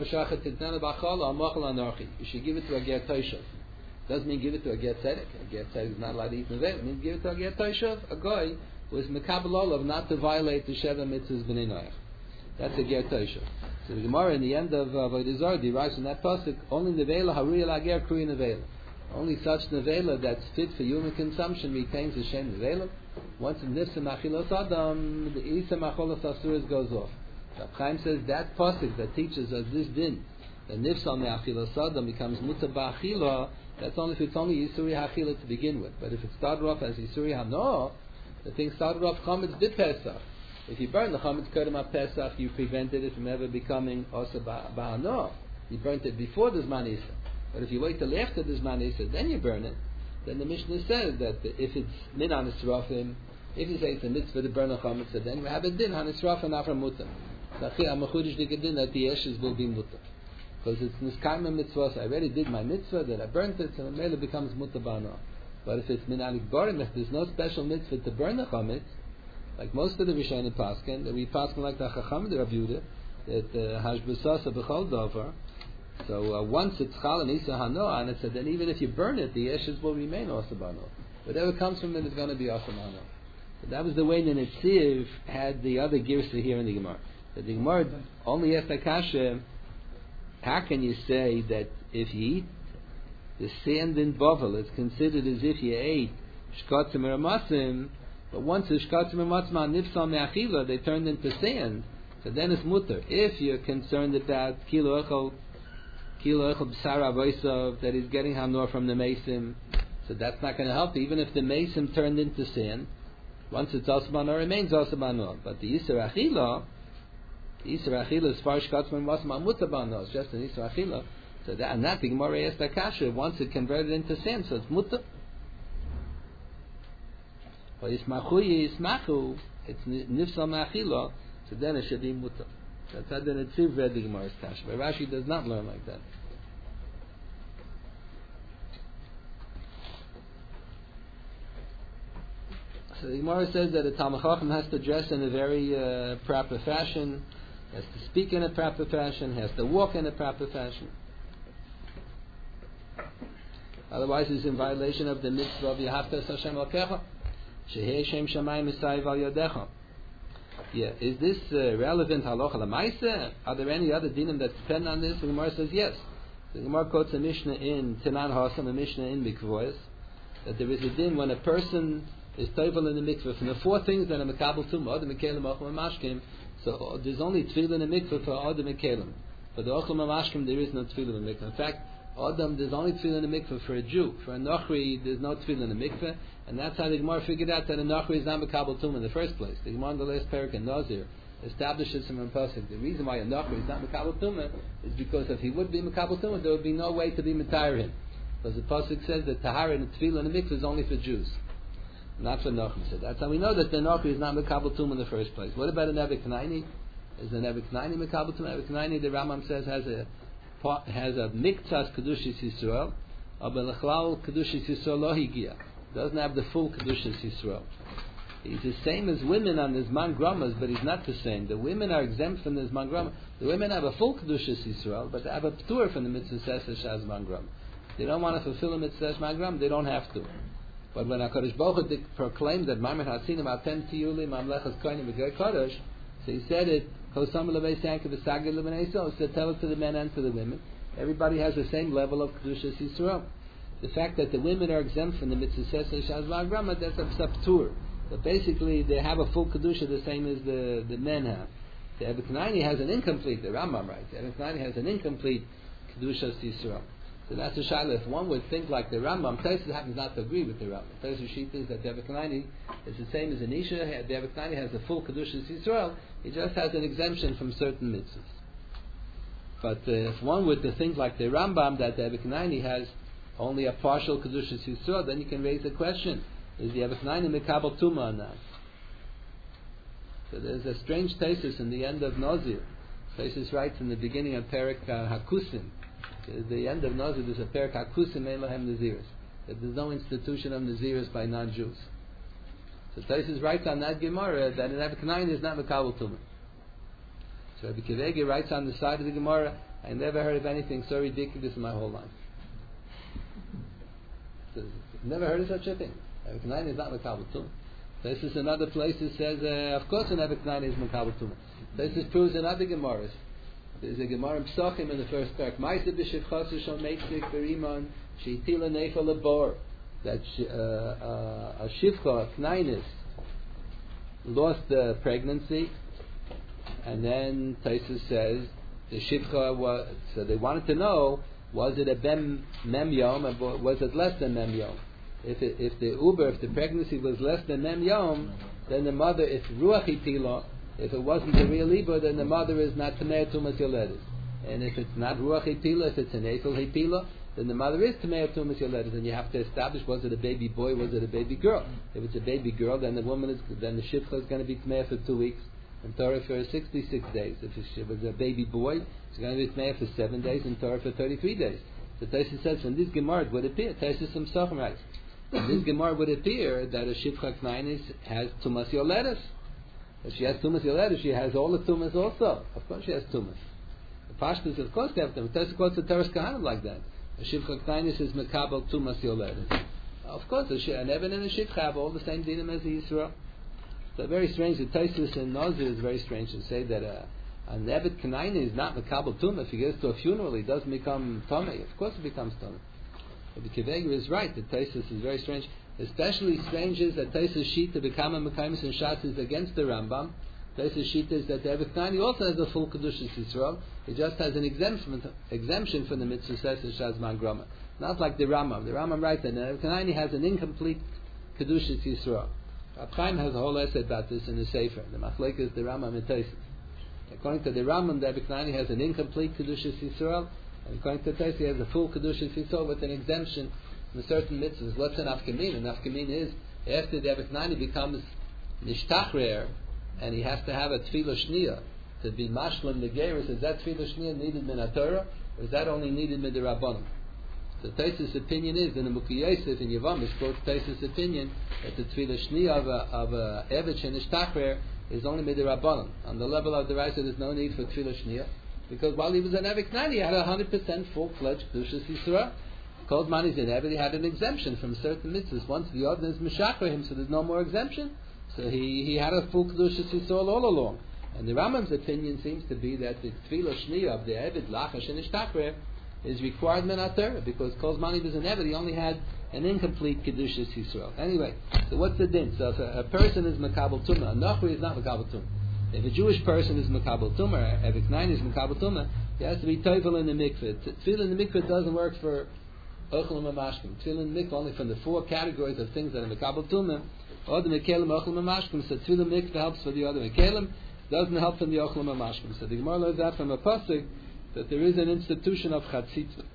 should give it to a ger toishav. Doesn't mean give it to a ger tzedek. A ger tzedek is not allowed to eat nevela. It means give it to a ger toishav, a guy who is mekabel olav, not to violate the sheva mitzvahs b'nei noach. That's a ger toishav. So the Gemara in the end of Avodah Zarah derives from that pasuk only nevela haruya lager kruya nevela. Only such nevela that's fit for human consumption retains the shem nevela. Once it nifsa machilos adam, the isa macholos asuras goes off. Chaim says that pasuk that teaches us this din, the nifsa me'achilos adam becomes muta ba'achila. That's only if it's only yisuri ha'achila to begin with. But if it started off as yisuri ha'noah, the thing started off chametz b'pesach. If you burn the chametz kodem ha'pesach, you prevented it from ever becoming osa ba'anoah. You burnt it before the zman isa. But if you wait till after the zman isa, then you burn it. Then the Mishnah says that if it's min hanisrafim, if you say it's a mitzvah to burn a chametz, then you have a din hanisrafim after mutam. That the ashes will be mutter, because it's niskayim mitzvah. So I already did my mitzvah, that I burnt it, so it becomes mutter ba'anoah. But if it's minalik barim, if there's no special mitzvah to burn the chametz, like most of the Rishonim paskin, that we paskin like the Chacham the Rav Yehuda, that hashbasasa b'chol davar. So once it's chal and isa hanoah, and it said then even if you burn it, the ashes will remain asa ba'anoah. Whatever comes from it is going to be asa ba'anoah. So that was the way the Netziv had the other girsa here in the Gemara. The Gemara only asked Akasha, how can you say that if you eat the sand in Bavel, it's considered as if you ate shkatzim eramasim, but once the shkatzim eramasim nifsal me'achila, they turned into sand, so then it's mutter. If you're concerned about kilo echol b'sar avosav, that he's getting hanor from the mesim, so that's not going to help. Even if the mesim turned into sand, once it's asabano, it remains asabano. But the Yisur Achila, as far as Shkatzman was Mutabano, it's just an Yisur Achila. So that, and that the Gemara asked Akasha, once it converted into sand, so it's Muta. But Yismachu, it's Nifsal Ma'achila, so then it should be Muta. That's how the Netziv read the Gemara's Kasha. But Rashi does not learn like that. So the Gemara says that a Talmid Chacham has to dress in a very proper fashion, has to speak in a proper fashion, has to walk in a proper fashion. Otherwise, he's in violation of the mitzvah of Yehavtas Hashem Elokecha, Shehei Shem Shamayim Yisrael Al Yodecha. Yeah, is this relevant halacha l'maaseh? Are there any other dinim that depend on this? The Gemara says yes. The Gemara quotes a Mishnah in Tanan Hasam, a Mishnah in Mikvois, that there is a din when a person is tovel in the mikveh from the four things that are mekabel tumah, the mekelim, ochel, and mashkim. So there's only tefillah in the mikveh for Adam mekelim. For the ochel and mashkim, there is no tefillah in the mikveh. In fact, Adam, there's only tefillah in the mikveh for a Jew. For a Nochri, there's no tefillah in the mikveh, and that's how the Gemara figured out that a Nochri is not mekabel tumah in the first place. The Gemara in the last parak in Nazir establishes some pasuk. The reason why a Nochri is not mekabel tumah is because if he would be mekabel tumah, there would be no way to be mitayr him. Because the pasuk says that tahara and tefillah in the mikveh is only for Jews, not for Nochri. So that's how we know that the Nochri is not mekabel tumah in the first place. What about a Nebuch Knaini? Is the Nebuch Knaini mekabel tumah? Nebuch Knaini, the Rambam says, has a miktas kedushas Yisrael, but lechlal kedushas Yisrael lo higia. Doesn't have the full kedushas Yisrael. He's the same as women on the Zman Gramas, but he's not the same. The women are exempt from the Zman Grama. The women have a full kedushas Yisrael, but they have a ptur from the mitzvah Sesa Shaz Zman Grama. They don't want to fulfill the mitzvah Zman Grama, they don't have to. But when HaKadosh Baruch Hu proclaimed that Maimon Hasinim Atem Tiyulim Amlechas Koinim V'Goy Kodesh, so he said it, so tell it to the men and to the women. Everybody has the same level of kedushas Yisrael. The fact that the women are exempt from the mitzvah Sesa Shaz Zman Grama, that's a ptur. But basically, they have a full kedusha the same as the men have. The Nebuch Knaini has an incomplete. The Rambam writes, the Nebuch Knaini has an incomplete kedushas Yisrael. So that's a shaila. If one would think like the Rambam, Tosfos happens not to agree with the Rambam. Tosfos sheet is that the Nebuch Knaini is the same as an isha. The Nebuch Knaini has a full kedushas Yisrael. He just has an exemption from certain mitzvahs. But if one would to think like the Rambam that the Nebuch Knaini has only a partial kedushas Yisrael, then you can raise the question: is the Nebuch Knaini mekabel tumah or not? So there's a strange thesis in the end of Nazir. Thesis writes in the beginning of Perek Hakusim. At the end of Nazir, there's a Perek Hakusim Ein Lahem Naziris. That there's no institution of Naziris by non-Jews. So Taisus writes on that Gemara that an Eved Kanaini is not Makabel Tumah. So Rabbi Kivegi writes on the side of the Gemara, I never heard of anything so ridiculous in my whole life. So, never heard of such a thing. Eved Kanaini is not Makabel Tumah. This is another place that says, of course an Eved Kanaini is Makabel Tumah. This proves in other Gemaras. There's a Gemara in Psachim in the first parak. Ma'aseh b'shivchasu shal meitzik b'riman sheitila neifa lebor. That a shivcha, a knainis, lost the pregnancy, and then Taisus says the shivcha was. So they wanted to know, was it a mem yom, or was it less than mem yom? If the pregnancy was less than mem yom, then the mother, if ruach hitila, if it wasn't a real Iber, then the mother is not Tamei Tumas Yoledes. And if it's not Ruach Hipila, if it's an Eiffel Hipila, then the mother is Tamei Tumas Yoledes. And you have to establish, was it a baby boy, was it a baby girl? If it's a baby girl, then the Shivcha is going to be Tamei for 2 weeks, and Torah for 66 days. If it was a baby boy, it's going to be Tamei for 7 days, and Torah for 33 days. So Taisus says, from this Gemara it would appear, Taisus himself writes, from this Gemara would appear that a Shivcha Knainis has Tumas Yoledes. If she has Tumas Yoledes, she has all the Tumas also. Of course she has Tumas. The Pashtus, of course, they have Tumas. That's quotes the Teres Kahanim like that. A Shivcha Knainis is Mekabel Tumas Yoledes. Of course, an Eben and a Shivcha have all the same dinim as the Yisrael. So very strange. The Taisus and Nazir is very strange to say that an Evet Kanaini is not Mekabel Tumah. If he goes to a funeral, he doesn't become Tomei. Of course, he becomes Tomei. But the Kivegi is right. The Taisus is very strange. Especially strange is that Taisus Shita become a Mekaymis and Shatz is against the Rambam. Taisus Shita is that the Eved Kanaini also has a full Kedushas Yisrael. It just has an exemption from the Mitzvah Ses and Shazman Groma. Not like the Rambam. The Rambam writes that the Eved Kanaini has an incomplete Kedushas Yisrael. Rab Chaim has a whole essay about this in the Sefer. The Machlek is the Rambam and Taisus. According to the Rambam, the Eved Kanaini has an incomplete Kedushas Yisrael. And according to Taisus, he has a full Kedushas Yisrael with an exemption from certain mitzvahs. What's an afkamin? An afkamin is after the Eved Kanaini becomes nishtachrer and he has to have a tefillah shniya to be mashlim negeris. Is that tefillah shniya needed min haTorah, or is that only needed min derabbanan? So Taisus' opinion is, in the Mukhi Yosef in Yevamos quotes Taisus' opinion that the tefillah shniya of a eved shenishtachrer is only min derabbanan. On the level of the Raisa, there's no need for tefillah shniya because while he was an Eved Kanaini, he had 100% full-fledged kedushas Yisrael. Called Mani's in Eved, he had an exemption from certain mitzvahs. Once the Yodin is Meshachar him, so there's no more exemption. So he had a full Kedushas Yisrael all along. And the Rambam's opinion seems to be that the Tefillah Shniya of the Eved, Lachash and Ishtachrer, is required min haTorah, because Kol Mani was an Eved, he only had an incomplete Kedushas Yisrael. Anyway, so what's the din? So if a person is Makabel Tumah, a Nachri is not Makabel Tumah. If a Jewish person is Makabel Tumah, Eved Kanaini is Makabel Tumah, he has to be Tovel in the mikveh. Tefillah in the mikveh doesn't work for Ochel Mamashkim. Tefillah mikveh only from the 4 categories of things that are Mekabel Tumah. Other Mekelim, Ochel Mamashkim. So Tefillah mikveh helps for the other Mekelim, doesn't help from the Ochel Mamashkim. So the Gemara learns that from a pasuk that there is an institution of Chatzitza.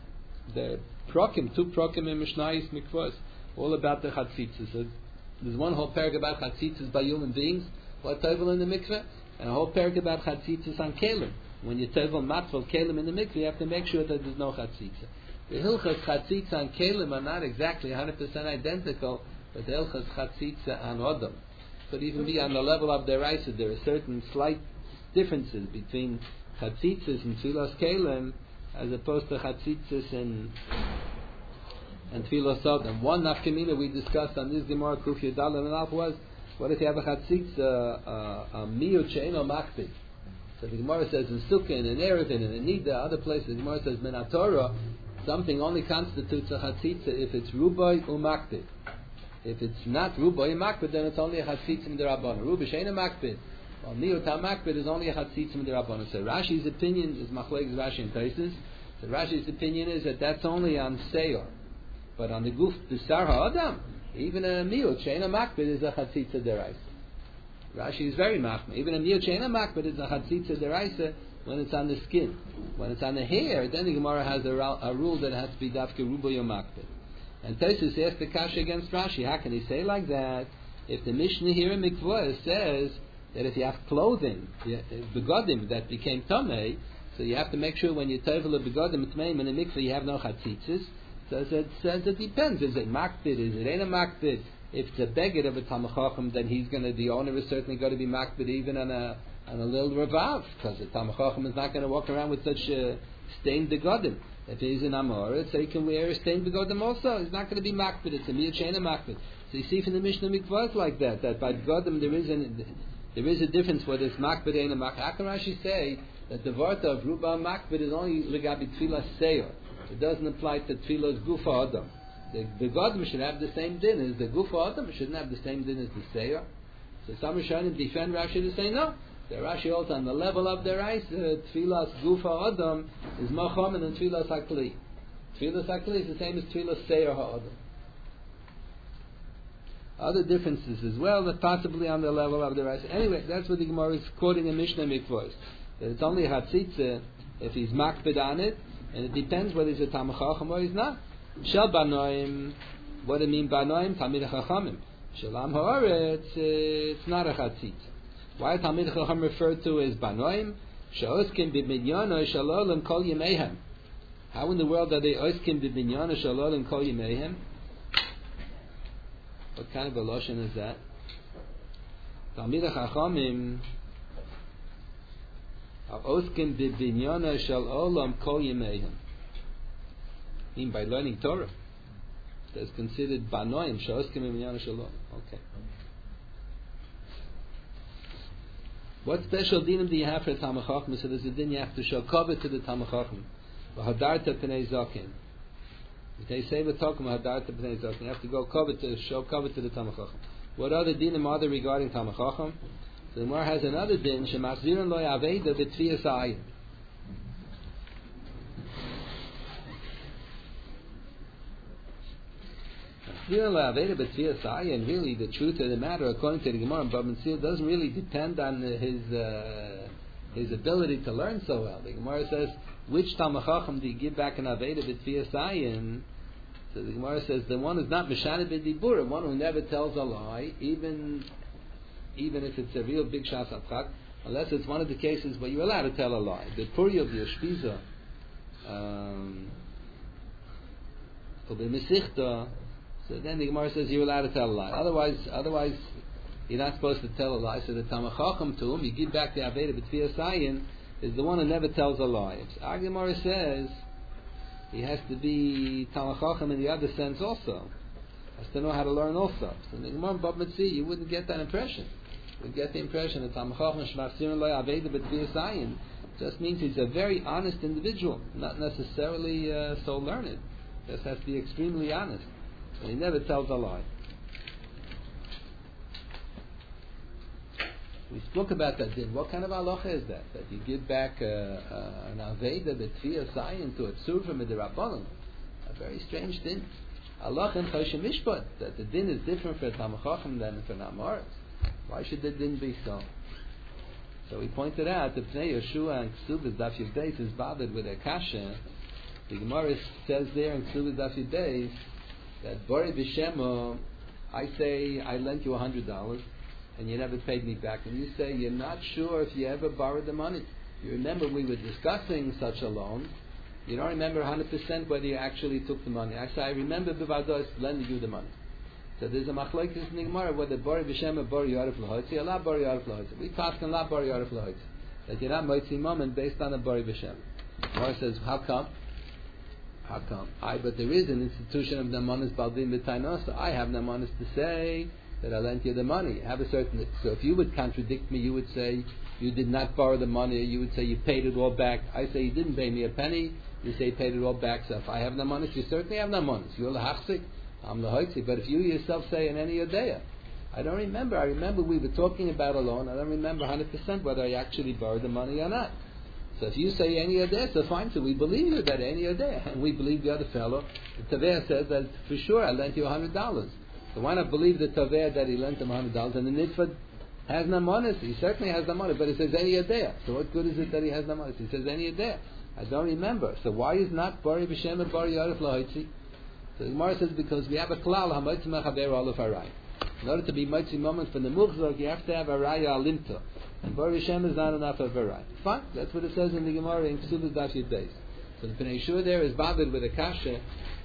The Prokim, 2 Prokim in Mishnayis Mikvos, all about the Chatzitza. So there's one whole paragraph about Chatzitzas by human beings, what Tovel in the mikveh, and a whole paragraph about Chatzitzas on Kelim. When you Tovel Matvel Kelim in the mikveh, you have to make sure that there's no Chatzitza. The Hilchas Chatzitza and Kelim are not exactly 100% identical, but the Hilchas Chatzitza and Odom could even be on the level of the Raisa. There are certain slight differences between Chatzitzas and Tfilos Kelim as opposed to Chatzitzas and Tfilos Odom. One nafkamina we discussed on this Gemara Kuf Yudal and Alf was, what if you have a Chatzitza, a Miut She'eno Makpid? So the Gemara says in Sukkah and in Erevin and in Nida, other places, the Gemara says Min HaTorah, something only constitutes a chatzitza if it's rubai umakbid. If it's not rubai umakbid, then it's only a chatzitza midrabanan. Rubai she'ena makbid, while miut hamakbid is only a chatzitza midrabanan. So Rashi's opinion is machlekes Rashi and Taisus. So Rashi's opinion is that that's only on seyor, but on the guf b'sar ha'adam, even a miut she'ena makbid is a chatzitza deraisa. Rashi is very machmir. Even a miut she'ena makbid is a chatzitza deraisa when it's on the skin. When it's on the hair, then the Gemara has a rule that it has to be dafke rubo yomakbid. And Taisus asked the kasha against Rashi. How can he say like that? If the Mishnah here in Mikvah says that if you have clothing, begodim that became tamei, so you have to make sure when you tevel a begodim tmeim in the mikvah you have no chatzitzis. So it says it depends. Is it makbid? Is it ain't a makbid? if it's a beged of a Talmid Chacham, then the owner is certainly going to be makbid even on a little revav, because the Talmid Chacham is not going to walk around with such stained begodim. If he's an Amoritz, so he can wear a stained begodim also. He's not going to be makbid. It's a mere chain of makbid. So you see from the Mishnah Mikvahs like that by begodim there is a difference whether it's makbid and a makbid. How can Rashi say that the vart of Ruba makbid is only legabi tefillah seyor? It doesn't apply to tefillah's gufa adam. The begodim should have the same din as the gufa adam. It shouldn't have the same din as the seyor. So some Rishonim defend Rashi to say no. The Rashi holds on the level of their eyes, tefillah's gufa adam is more common than tefillah's hakli. Tefillah's hakli is the same as tefillah's seyor ha'adam. Other differences as well, that possibly on the level of their eyes. Anyway, that's what the Gemara is quoting in Mishnah Mikvos. That it's only a hatzitza if he's makbid on it, and it depends whether he's a Talmid Chacham or he's not. Shel banoim, what do you mean banoim? Talmid Chachamim. Shelam ha'aretz, it's not a chatzitza. Why are Talmid Chacham referred to as banoim? She'oskim b'minyano shalolim kol yemeihem. How in the world are they oskim b'minyano shalolim kol yemeihem? What kind of a lotion is that? Talmid Chachamim oskim b'minyano shel olam kol yemeihem. Mean by learning Torah. That's considered banoim she'oskim b'minyano shel olam. Okay. What special dinim do you have for a Talmid Chacham? So there's a din you have to show covet to the Talmid Chacham. V'hadarta p'nei zaken. If they say v'tokum v'hadarta p'nei zaken, you have to go show covet to the Talmid Chacham. What other dinim are there regarding Talmid Chacham? So the Gemara has another din, shemachzirin lo yaveda b'tfiyas ayin. And really, the truth of the matter, according to the Gemara, Bab Metzia doesn't really depend on his ability to learn so well. The Gemara says, which Talmid Chacham do you give back an Aveda b'tfiyas ayin? So the Gemara says, the one who's not Meshana b'dibura, one who never tells a lie, even if it's a real big shas atchak, unless it's one of the cases where you're allowed to tell a lie. The Puri of the Shpiza, or the Mesichta. So then the Gemara says you're allowed to tell a lie. Otherwise, you're not supposed to tell a lie. So the Talmid Chacham to him, you give back the Aveda b'tfiyas ayin, is the one who never tells a lie. Our Gemara says he has to be Talmid Chacham in the other sense also. Has to know how to learn also. So the Gemara Bab Metzia, you wouldn't get that impression. You would get the impression that Talmid Chacham shmachzirin lo Aveda b'tfiyas ayin just means he's a very honest individual, not necessarily so learned. Just has to be extremely honest. And he never tells a lie. We spoke about that din. What kind of halacha is that? That you give back an aveda b'tfiyas ayin to a tzur from the Rabbanon. A very strange din. Halacha in Choshen Mishpat, that the din is different for a Talmid Chacham than for an Amoritz. Why should the din be so? So we pointed out that Pnei Yeshua and Ksubas Daf Yud Beis is bothered with a kasha. The Gemara says there in Ksubas Daf Yud Beis that Bori B'Shemo, I say I lent you $100 and you never paid me back, and you say you're not sure if you ever borrowed the money. You remember we were discussing such a loan. You don't remember 100% whether you actually took the money. I say I remember B'Vados lending you the money. So there's a machlokes in the Gemara whether Bori B'Shemo Bori Yarif L'Hotzi or La Bori Yarif L'Hotzi. We talk on La Bori Yarif L'Hotzi, that you're not Moitzi Moment based on a Bori B'Shemo. Gemara says how come? How come? But there is an institution of Namanis Baldim B'Tainos, so I have Namanis to say that I lent you the money. Have a certain. So if you would contradict me, you would say you did not borrow the money. You would say you paid it all back. I say you didn't pay me a penny. You say you paid it all back. So if I have Namanis, you certainly have Namanis. You're L'Hachzik, I'm L'Hoitzi. But if you yourself say in any Yodeya, I don't remember. I remember we were talking about a loan. I don't remember 100% whether I actually borrowed the money or not. So if you say any Yodeh, so fine, so we believe you that any Yodeh, and we believe the other fellow. The Taveh says that for sure I lent you $100. So why not believe the Taveh that he lent him $100? And the Nitfad has Namanis. He certainly has Namanis, but he says any Yodeh. So what good is it that he has Namanis? He says any Yodeh. I don't remember. So why is not Bari B'Shem and Bari Yarif L'Hoitzi? So the Gemara says because we have a klal haMoitzi Mechaber Olav Haray. In order to be Moitzi moment from the Muchzor, you have to have a Raya Alimta. And Bari Hashem is not enough of a right. Fine, that's what it says in the Gemara in Ksubas Daf Yud Beis. So the Pnei Yeshua there is bothered with a kasha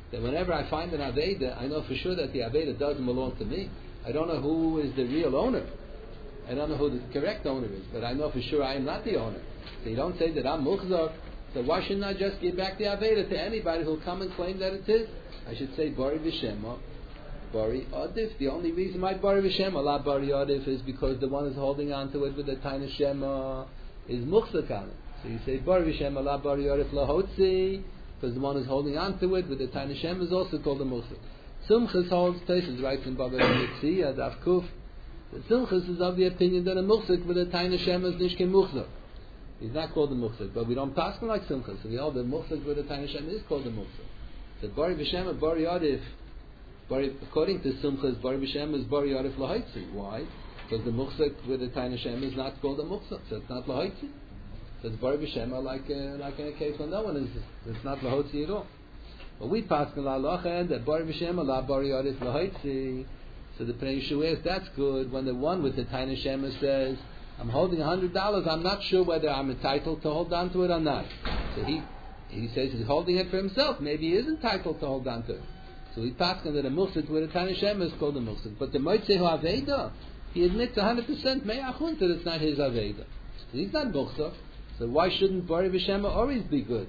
that whenever I find an Aveda, I know for sure that the Aveda doesn't belong to me. I don't know who is the real owner. I don't know who the correct owner is, but I know for sure I am not the owner. So you don't say that I'm Mukhzar, so why shouldn't I just give back the Aveda to anybody who will come and claim that it is? I should say Bari V'Shema, Bari Adif. The only reason why Bari V'Shema, La Bari Adif, is because the one who's holding on to it with the Taina Shema is Mukhzak on it. So you say Bari V'Shema, La Bari Adif, La Hotzi, because the one who's holding on to it with the Taina Shema is also called a Mukhzak. Sumchus holds, Tesis writes in Baba Yitziyah, Daf Kuf, the Sumchus is of the opinion that a Mukhzak with a Taina Shema is Nishke Mukhzak. He's not called a Mukhzak, but we don't pass him like Sumchus. So we all the Mukhzak with a Taina Shema is called a Mukhzak. So Bari V'Shema, Bari Adif, according to Sumchus, Bari V'Shema is Bari Adif Lahaitzi. Why? Because the Mukhzak with the Taina Shema is not called a Mukhzak, so it's not Lahaitzi. So it's Bari V'Shema like in a case when no one is, it's not Lahaitzi at all. But we pass in La Lacha that Bari V'Shema, La Bari Adif Lahaitzi. So the Pnei Yeshua is, that's good when the one with the Taina Shema says, I'm holding $100, I'm not sure whether I'm entitled to hold on to it or not. So he says he's holding it for himself. Maybe he is entitled to hold on to it. So he passed that a Mukhzak with a Taina Shema is called a Mukhzak. But the Moitzehu Aveda, he admits 100% Me'achun that it's not his Aveda. He's not Mukhzak. So why shouldn't Bari V'Shema always be good?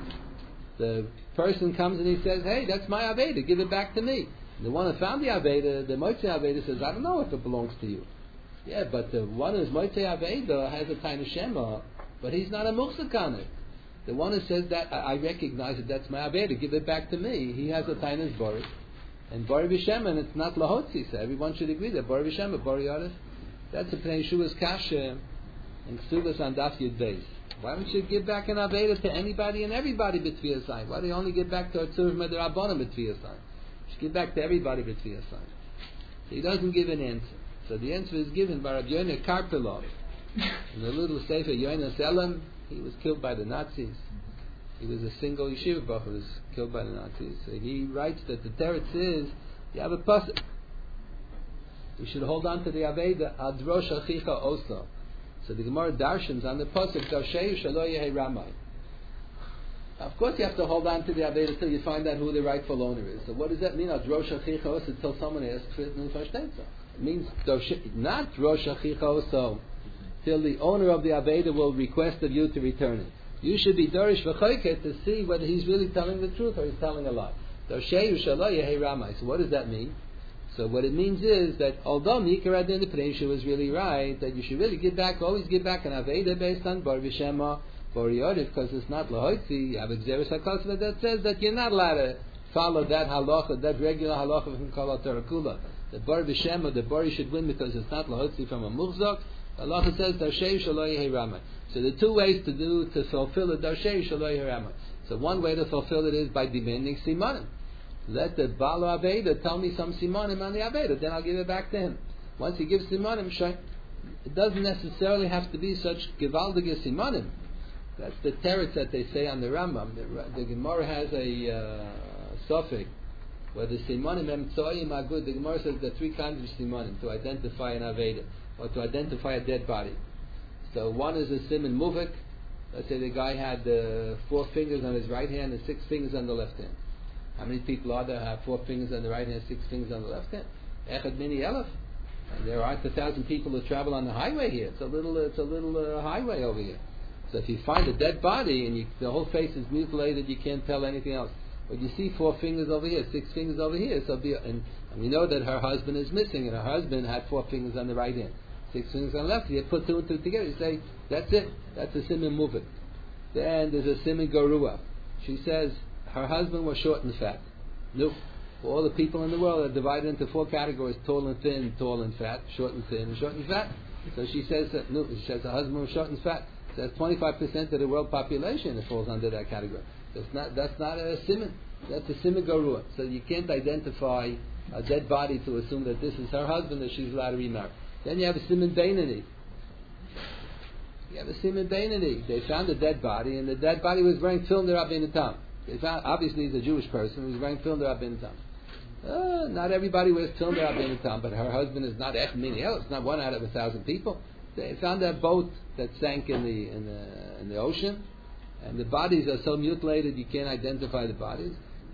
The person comes and he says, hey, that's my Aveda, give it back to me. And the one who found the Aveda, the Moitze Aveda says, I don't know if it belongs to you. Yeah, but the one who's Moitze Aveda has a Taina Shema, but he's not a Mukhzak on it. The one who says that, I recognize that that's my Aveda, give it back to me. He has a Taina's Bari. And Bari V'Shema, and it's not Lahotzi, so everyone should agree that Bari V'Shema, Bari Yadif, that's a Pnei Yeshua's Kasha and Ksubas on Daf Yud Beis. Why don't you give back an Aveda to anybody and everybody b'Tviyas Zayin? Why do you only give back to a Tzurv Medrabanan b'Tviyas Zayin? You should give back to everybody b'Tviyas Zayin. So he doesn't give an answer. So the answer is given by Rabbi Yoina Karpilov. In the little Sefer Yoina Selam, he was killed by the Nazis. He was a single yeshiva bacher who was killed by the Nazis. So he writes that the teretz is, you have a pasuk. You should hold on to the Aveda, Adrosh Achicha Osa. So the Gemara darshans on the pasuk, Darshei Shalo Yehi Ramai. Of course you have to hold on to the Aveda until you find out who the rightful owner is. So what does that mean, Adrosh Achicha Osa, until someone asks for it and It means not Rosh Achicha Osa, till the owner of the Aveda will request of you to return it. You should be Dorish V'Choyket to see whether he's really telling the truth or he's telling a lie. So what does that mean? So what it means is that although Nikar Adin the Pnei Yeshua was really right, that you should really always give back an Aveda based on Bar V'Shema, Bar Yodif, because it's not Lahoitzi. You have Xeris HaKosva that says that you're not allowed to follow that halacha, that regular halacha from Kol HaTarakula. The Bar V'Shema, the Bar should win because it's not Lahoitzi from a Mukhzak. Allah says, Darshei Shalo Yehi Ramai. So the two ways to fulfill it, Darshei Shalo Yehi Ramai. So one way to fulfill it is by demanding Simanim. Let the Baal Aveda tell me some Simanim on the Aveda, then I'll give it back to him. Once he gives Simanim, it doesn't necessarily have to be such Gevaldige Simanim. That's the teretz that they say on the Rambam. The Gemara has a suffix where the Simanim Emtsoyim are good. The Gemara says there are three kinds of Simanim to identify an Aveda, or to identify a dead body. So one is a Siman Muvik. Let's say the guy had 4 fingers on his right hand and 6 fingers on the left hand. How many people are there have 4 fingers on the right hand, 6 fingers on the left hand? Echad Mini Elef. And there aren't 1,000 people who travel on the highway here. It's a little highway over here. So if you find a dead body and the whole face is mutilated, you can't tell anything else. But you see 4 fingers over here, 6 fingers over here. So and we know that her husband is missing, and her husband had 4 fingers on the right hand, 6 fingers on the left. You put 2 and 2 together. You say, that's it. That's a Siman Muvik. Then there's a Siman Garua. She says her husband was short and fat. Nope. All the people in the world are divided into 4 categories: tall and thin, tall and fat, short and thin, and short and fat. So she says that no, she says her husband was short and fat. So that's 25% of the world population that falls under that category. That's not a Siman. That's a Siman Garua. So you can't identify a dead body to assume that this is her husband, that she's allowed to remarry. Then you have a Siman Beinani. They found a dead body, and the dead body was wearing Tefillin Rabbeinu Tam. They found, obviously he's a Jewish person who was wearing Tefillin Rabbeinu Tam. Not everybody wears Tefillin Rabbeinu Tam, but her husband is not Ech Mini El. It's not 1 out of 1,000 people. They found that boat that sank in the ocean, and the bodies are so mutilated you can't identify the bodies.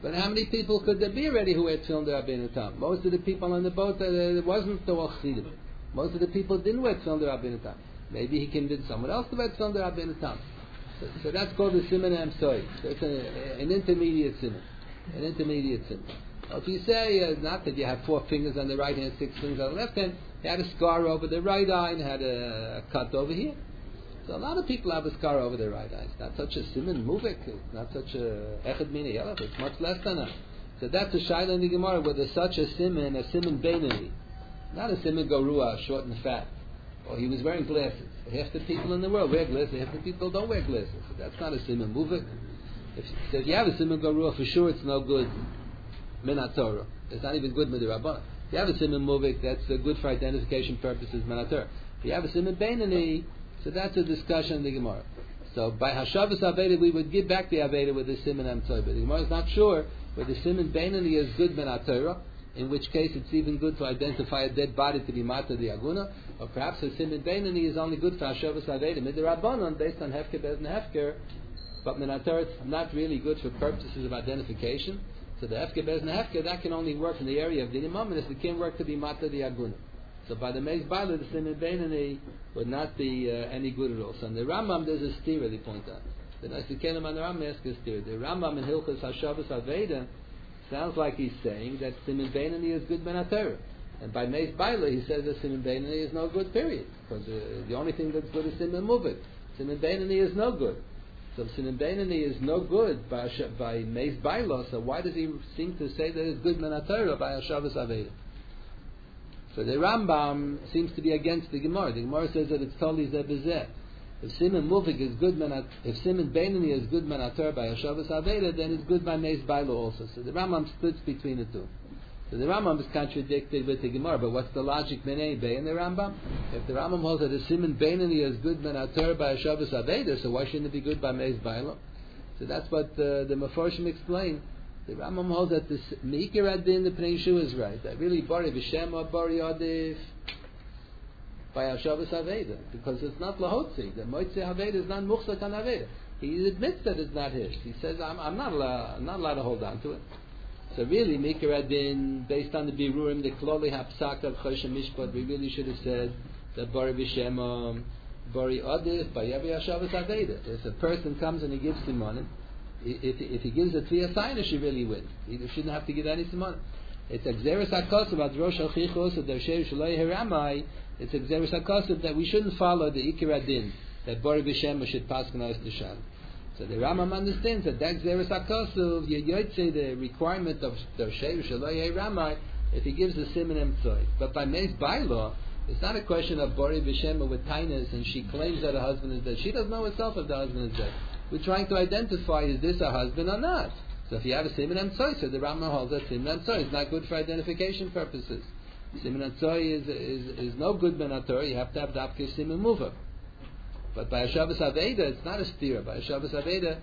But how many people could there be already who wear tefillin d'Rabbeinu Tam? Most of the people on the boat, it wasn't the Chassidim. Most of the people didn't wear tefillin d'Rabbeinu Tam. Maybe he convinced someone else to wear tefillin d'Rabbeinu Tam. So that's called the Siman Amsoy. So it's an intermediate Siman. An intermediate Siman. If you say, not that you have 4 fingers on the right hand, 6 fingers on the left hand, he had a scar over the right eye and had a cut over here. So a lot of people have a scar over their right eye. It's not such a Siman Muvik. It's not such a Echad Mina Yelef. It's much less than that. So that's a Shaila in the Gemara, where there's such a Siman Beinani. Not a Siman Gorua, short and fat. Or he was wearing glasses. Half the people in the world wear glasses, half the people don't wear glasses. So that's not a Siman Muvik. If you have a Siman Gorua, for sure it's no good Minat Torah. It's not even good Midirabbanah. If you have a Siman Muvik, that's good for identification purposes, Minat Torah. If you have a Siman Beinani, so that's a discussion in the Gemara. So by Hashavas Aveda, we would give back the Aveda with the Siman Amtzoy. But the Gemara is not sure whether the Siman Beinani is good Minat Torah, in which case it's even good to identify a dead body to be Mata the Aguna, or perhaps a Siman Beinani is only good for Hashavas Aveda, Midirabbanon, based on Hefker, Bez, and Hefker, but Minat Torah it's not really good for purposes of identification. So the Hefker, Bez, and Hefker, that can only work in the area of Dinim Amonis, it can't work to be Mata the Aguna. So by the Meis Baila, the Siman Beinani would not be any good at all. So in the Rambam, there's a stira, they point out. The Nasikelim on the Rambam ask a stira. The Rambam in Hilchos Hashavas Aveda sounds like he's saying that Siman Beinani is good Minat Torah. And by Meis Baila, he says that Siman Beinani is no good, period. Because the only thing that's good is Siman Muvik. Siman Beinani is no good. So Siman Beinani is no good by Meis Baila, so why does he seem to say that it's good Minat Torah by Hashavas Aveda? So the Rambam seems to be against the Gemara. The Gemara says that it's totally zeh. If Siman Muvik is good, if Siman Beinani is good Minat Torah by Hashavas Aveda, then it's good by Meis Baila also. So the Rambam splits between the two. So the Rambam is contradicted with the Gemara. But what's the logic Menei Bei in the Rambam? If the Rambam holds that the Siman Beinani is good Minat Torah by Hashavas Aveda, so why shouldn't it be good by Meis Baila? So that's what the Mefarshim explain. The Rambam holds that this Meikir Adin, the Pnei Yeshua is right. That really Bari V'Shem or Bari Adif by Hashavas Aveda, because it's not Lahotzi. The Moitzi Aveda is not Muchzak on Aveda. He admits that it's not his. He says, I'm not allowed to hold on to it. So really, Meikir Adin, based on the Birurim, the Kloli Hapsak of Choshen Mishpat, we really should have said that Bari V'Shem Bari Adif by every Hashavas Aveda. If a person comes and he gives him money, if he gives a Tviyas Ayin, he should really win. He shouldn't have to give any simon. It's a Gzeres HaKosav ad Rosh HaChichos ad Dersher Shaloi Heramai. It's a Gzeres HaKosav that we shouldn't follow the Ikir Adin, that Bori V'Shem should pass G'nais Nishan. So the Rambam understands that Gzeres HaKosav, Yoytze, the requirement of Dersher Shaloi Heramai, if he gives a Siman Emtzoy. But by Meis Baila, it's not a question of Bori V'Shem with Tainus, and she claims that her husband is dead. She doesn't know herself if the husband is dead. We're trying to identify, is this a husband or not? So if you have a Siman Emtzoy, so the Rambam holds that Siman Emtzoy is not good for identification purposes. Siman Emtzoy is no good Minat Torah. You have to have Dafke Siman Muvah. But by Hashavas Aveda, it's not a stira. By Hashavas Aveda,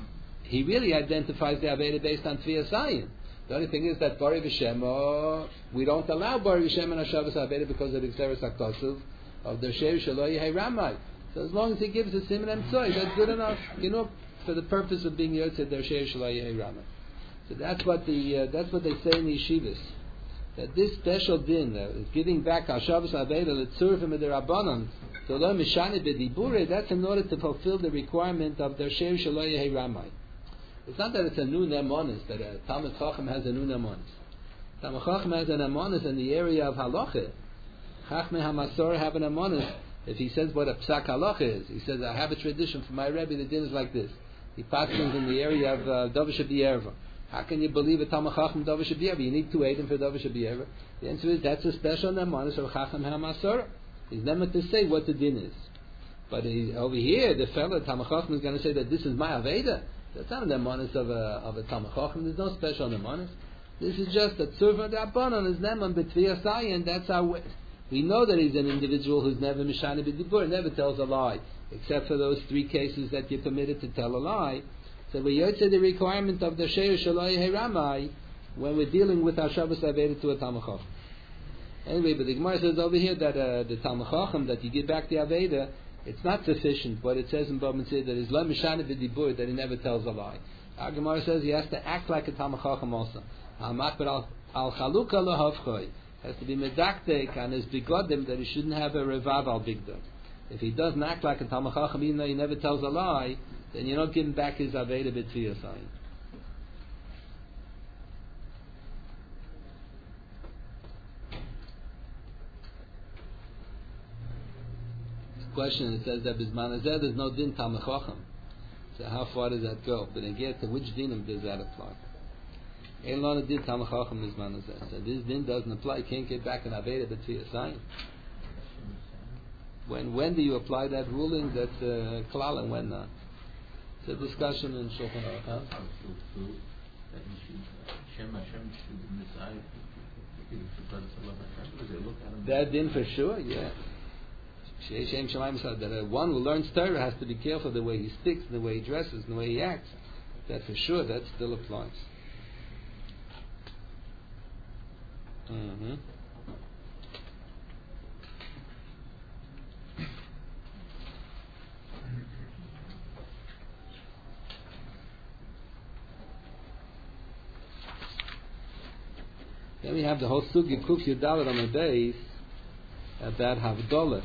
he really identifies the Aveda based on Tviyas Ayin. The only thing is that Bari V'Shem, we don't allow Bari V'Shem and Hashavas Aveda because of the Gzeres HaKosav of the Sheir Shelo Yehei Ramai. So as long as he gives a Siman Emtzoy, that's good enough, for the purpose of being Yotzei Der Sheir Shelo Yehei Ramai. So that's what they say in the yeshivas. That this special din, is giving back Hashavas Aveda L'tzurvim Midirabbanon, so Lo Mishane B'Dibure, that's in order to fulfill the requirement of Der Sheir Shelo Yehei Ramai. It's not that it's a new nemonis, that a Talmud Chacham has a new nemonis. Talmud Chacham has a nemonis in the area of halacha. Chachmei HaMasor have a nemonis. If he says what a psak halacha is, he says, I have a tradition from my Rebbe, the din is like this. He passes in the area of Dovish B'Yerva. How can you believe a Talmud Chacham Dovish B'Yerva? You need 2 Eidim for Dovish B'Yerva. The answer is, that's a special nemonis of Chacham HaMasor. He's never to say what the din is. But over here, the fellow Talmud Chacham is going to say that this is my Aveda. That's not a nemonis of a Talmud Chacham. There's no special nemonis. This is just a tzurva d'Abbanon is neman b'tviyas ayin. That's how we know that he's an individual who's never mishane b'dibur, never tells a lie, except for those 3 cases that you're permitted to tell a lie. So we yotze the requirement of the sheir shaloi heramai when we're dealing with Hashavas Aveda to a Talmud Chacham. Anyway, but the Gemara says over here that the Talmud Chacham, that you give back the Aveda, it's not sufficient. What it says in Bava Metzia that is lo mishane b'dibur, that he never tells a lie. Our Gemara says he has to act like a Talmid Chacham also. Al Chaluka Lahavchoi has to be medaktek on his bigodim that he shouldn't have a revav al bigdom. If he doesn't act like a Talmid Chacham, even though he never tells a lie, then you don't give him back his aveda b'tzviyas ayin. Question, it says that Bizman Hazeh there's no din Talmid Chacham. So how far does that go? But again, to which dinim does that apply? Ein lana din Talmid Chacham Bizman Hazeh. So this din doesn't apply. You can't get back an aveda b'tzviyas ayin. When do you apply that ruling? That's klal, and when not? It's a discussion in Shulchan Aruch. Huh? That din for sure, yeah. That one who learns Torah has to be careful the way he speaks, the way he dresses, the way he acts. That for sure, that still applies. Mm-hmm. Then we have the whole sugi Kuf Yudalet on the base about Havdalah,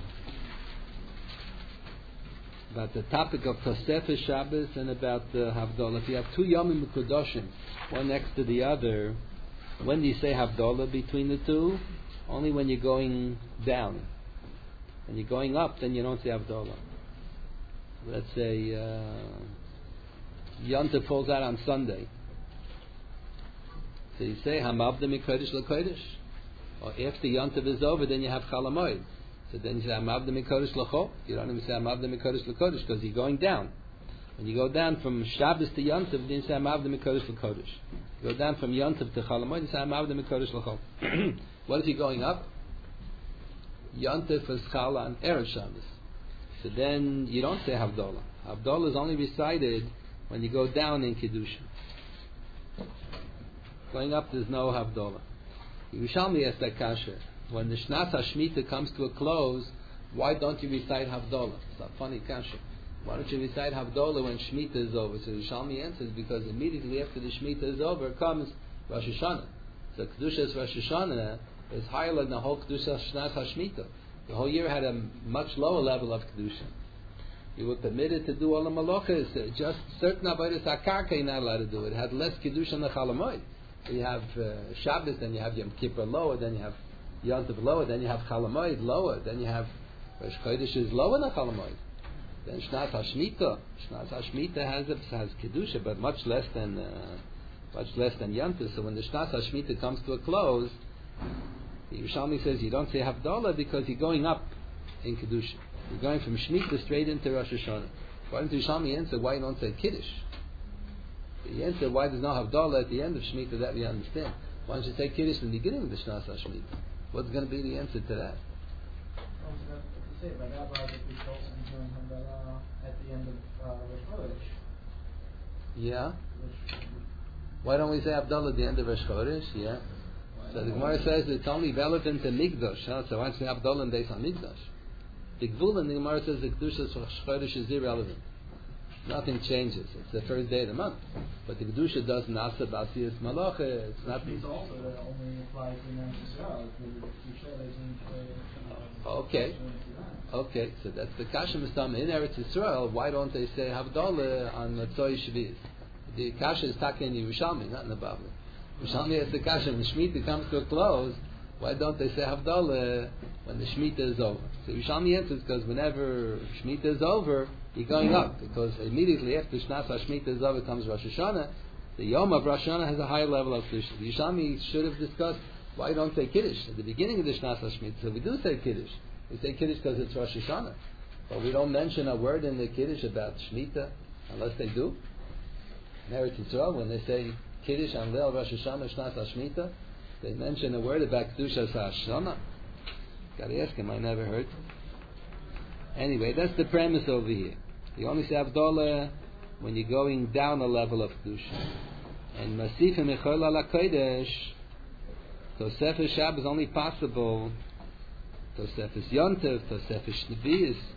about the topic of Tosefes Shabbos and about the Havdalah. If you have two Yomim Mekudoshim, one next to the other, when do you say Havdalah between the two? Only when you're going down. When you're going up, then you don't say Havdalah. Let's say Yontif falls out on Sunday. So you say Hamavda Mikodesh LaKodesh. Or after Yontif is over, then you have Chalamoid. So then you say Hamavda Mikodesh LaCho. You don't even say Hamavda Mikodesh LaKodesh because you're going down. When you go down from Shabbos to Yontif, then you say Hamavda Mikodesh LaKodesh. You go down from Yontif to Chalamoid, you say Hamavda Mikodesh LaCho. What if you're going up? Yontif is Chala and Erev Shabbos. So then you don't say Havdalah. Havdalah is only recited when you go down in Kedusha. Going up, there's no Havdalah. Yerushalmi asked that kasha. When the Shnas HaShmita comes to a close, why don't you recite Havdalah? It's a funny kasha. Why don't you recite Havdalah when Shmita is over? So Yerushalmi answers, because immediately after the Shmita is over comes Rosh Hashanah. So Kedusha's Rosh Hashanah is higher than the whole Kedusha Shnas HaShmita. The whole year had a much lower level of Kedusha. You were permitted to do all the malachas. Just certain avodas hakarka you're not allowed to do. It had less Kedusha than the Chalamoid. You have Shabbos, then you have Yom Kippur lower, then you have Yom Tov lower, then you have Chalamoid lower, then you have Rosh Chodesh is lower than Chalamoid. Then Shnas HaShmita has Kedusha, but much less than Yom Tov. So when the Shnas HaShmita comes to a close, the Yerushalmi says you don't say Havdalah because you're going up in Kedusha. You're going from Shmita straight into Rosh Hashanah. Why don't the Yerushalmi answer why you don't say Kiddush? The answer why there's no Havdalah at the end of Shemitah, that we understand. Why don't you say Kiddush in the beginning of the Shnas HaShmita? What's going to be the answer to that? At the end of Rosh Chodesh. Yeah. Why don't we say Havdalah at the end of Rosh Chodesh? Yeah. So the Gemara says it's only relevant to Mikdash. Huh? So why don't you say Havdalah in Beis HaMikdash? The Gvul in the Gemara says the Kedusha of Rosh Chodesh is irrelevant. Nothing changes. It's the first day of the month. But the Kedusha does Nasa B'Asiyas Malacha. It's not. It's also that only applies in Israel. Okay. So that's the Kasha Mistam in Eretz Yisrael. Why don't they say Havdalah on Matzoi Shvius? The Kasha is Taka in Yerushalmi, not in the Bavli. Yerushalmi has the Kasha. When the Shemitah comes to a close, why don't they say Havdalah when the Shemitah is over? So Yerushalmi answers because whenever Shemitah is over, you're going up, because immediately after Shnas HaShmita is over comes Rosh Hashanah. The Yom of Rosh Hashanah has a higher level of Kedusha. The Yerushalmi should have discussed why don't say Kiddush at the beginning of the Shnas HaShmita. So we do say Kiddush. We say Kiddush because it's Rosh Hashanah. But we don't mention a word in the Kiddush about Shemitah, unless they do. In Eretz Yisrael, when they say Kiddush on Leil Rosh Hashanah, Shnas HaShmita, they mention a word about Kedushas HaShana. Got to ask him, I never heard. Anyway, that's the premise over here. You only say Havdalah when you're going down a level of Kedusha. And Masif and Mechol ala Kodesh, Tosefes Shabbos is only possible, Tosefes Yontev, Tosefes Nevi'is,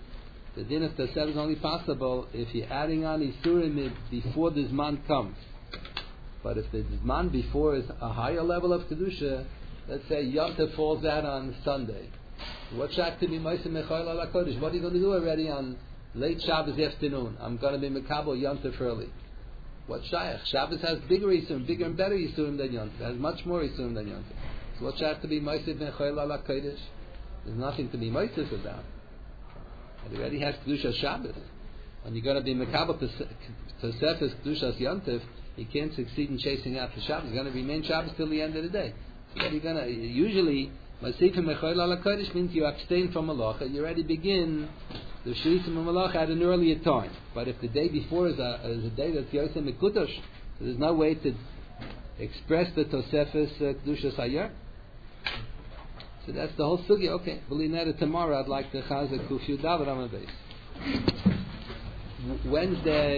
The din of Tosefes is only possible if you're adding on Isurim before the Zman comes. But if the Zman before is a higher level of Kedusha, let's say Yom Tov falls out on Sunday. What shak to be Moshe Mechayil ala Kodesh? What are you going to do already on late Shabbos afternoon? I'm going to be Mekabel Yom Tov early. What Shaykh? Shabbos has bigger Yisurim, bigger and better Yisurim than Yom Tov. It has much more Yisurim than Yom Tov. So what shak to be Moshe Mechayil ala Kodesh? There's nothing to be Moshe about. It already has Kedusha Shabbos. When you're going to be Mekabel Tosefes Kedushas Yom Tov, you can't succeed in chasing out the Shabbos. You're going to remain Shabbos till the end of the day. So what are you going to... Usually, Masifim Mechayil ala Kodesh means you abstain from Malacha. You already begin the Shlisim of Malacha at an earlier time. But if the day before is a day that's Yosem Mekudosh, so there's no way to express the Tosefes Kedushas Hayar. So that's the whole sugya. Okay, believe that tomorrow I'd like to Chazak Kuf Yud Dalet on my base. Wednesday.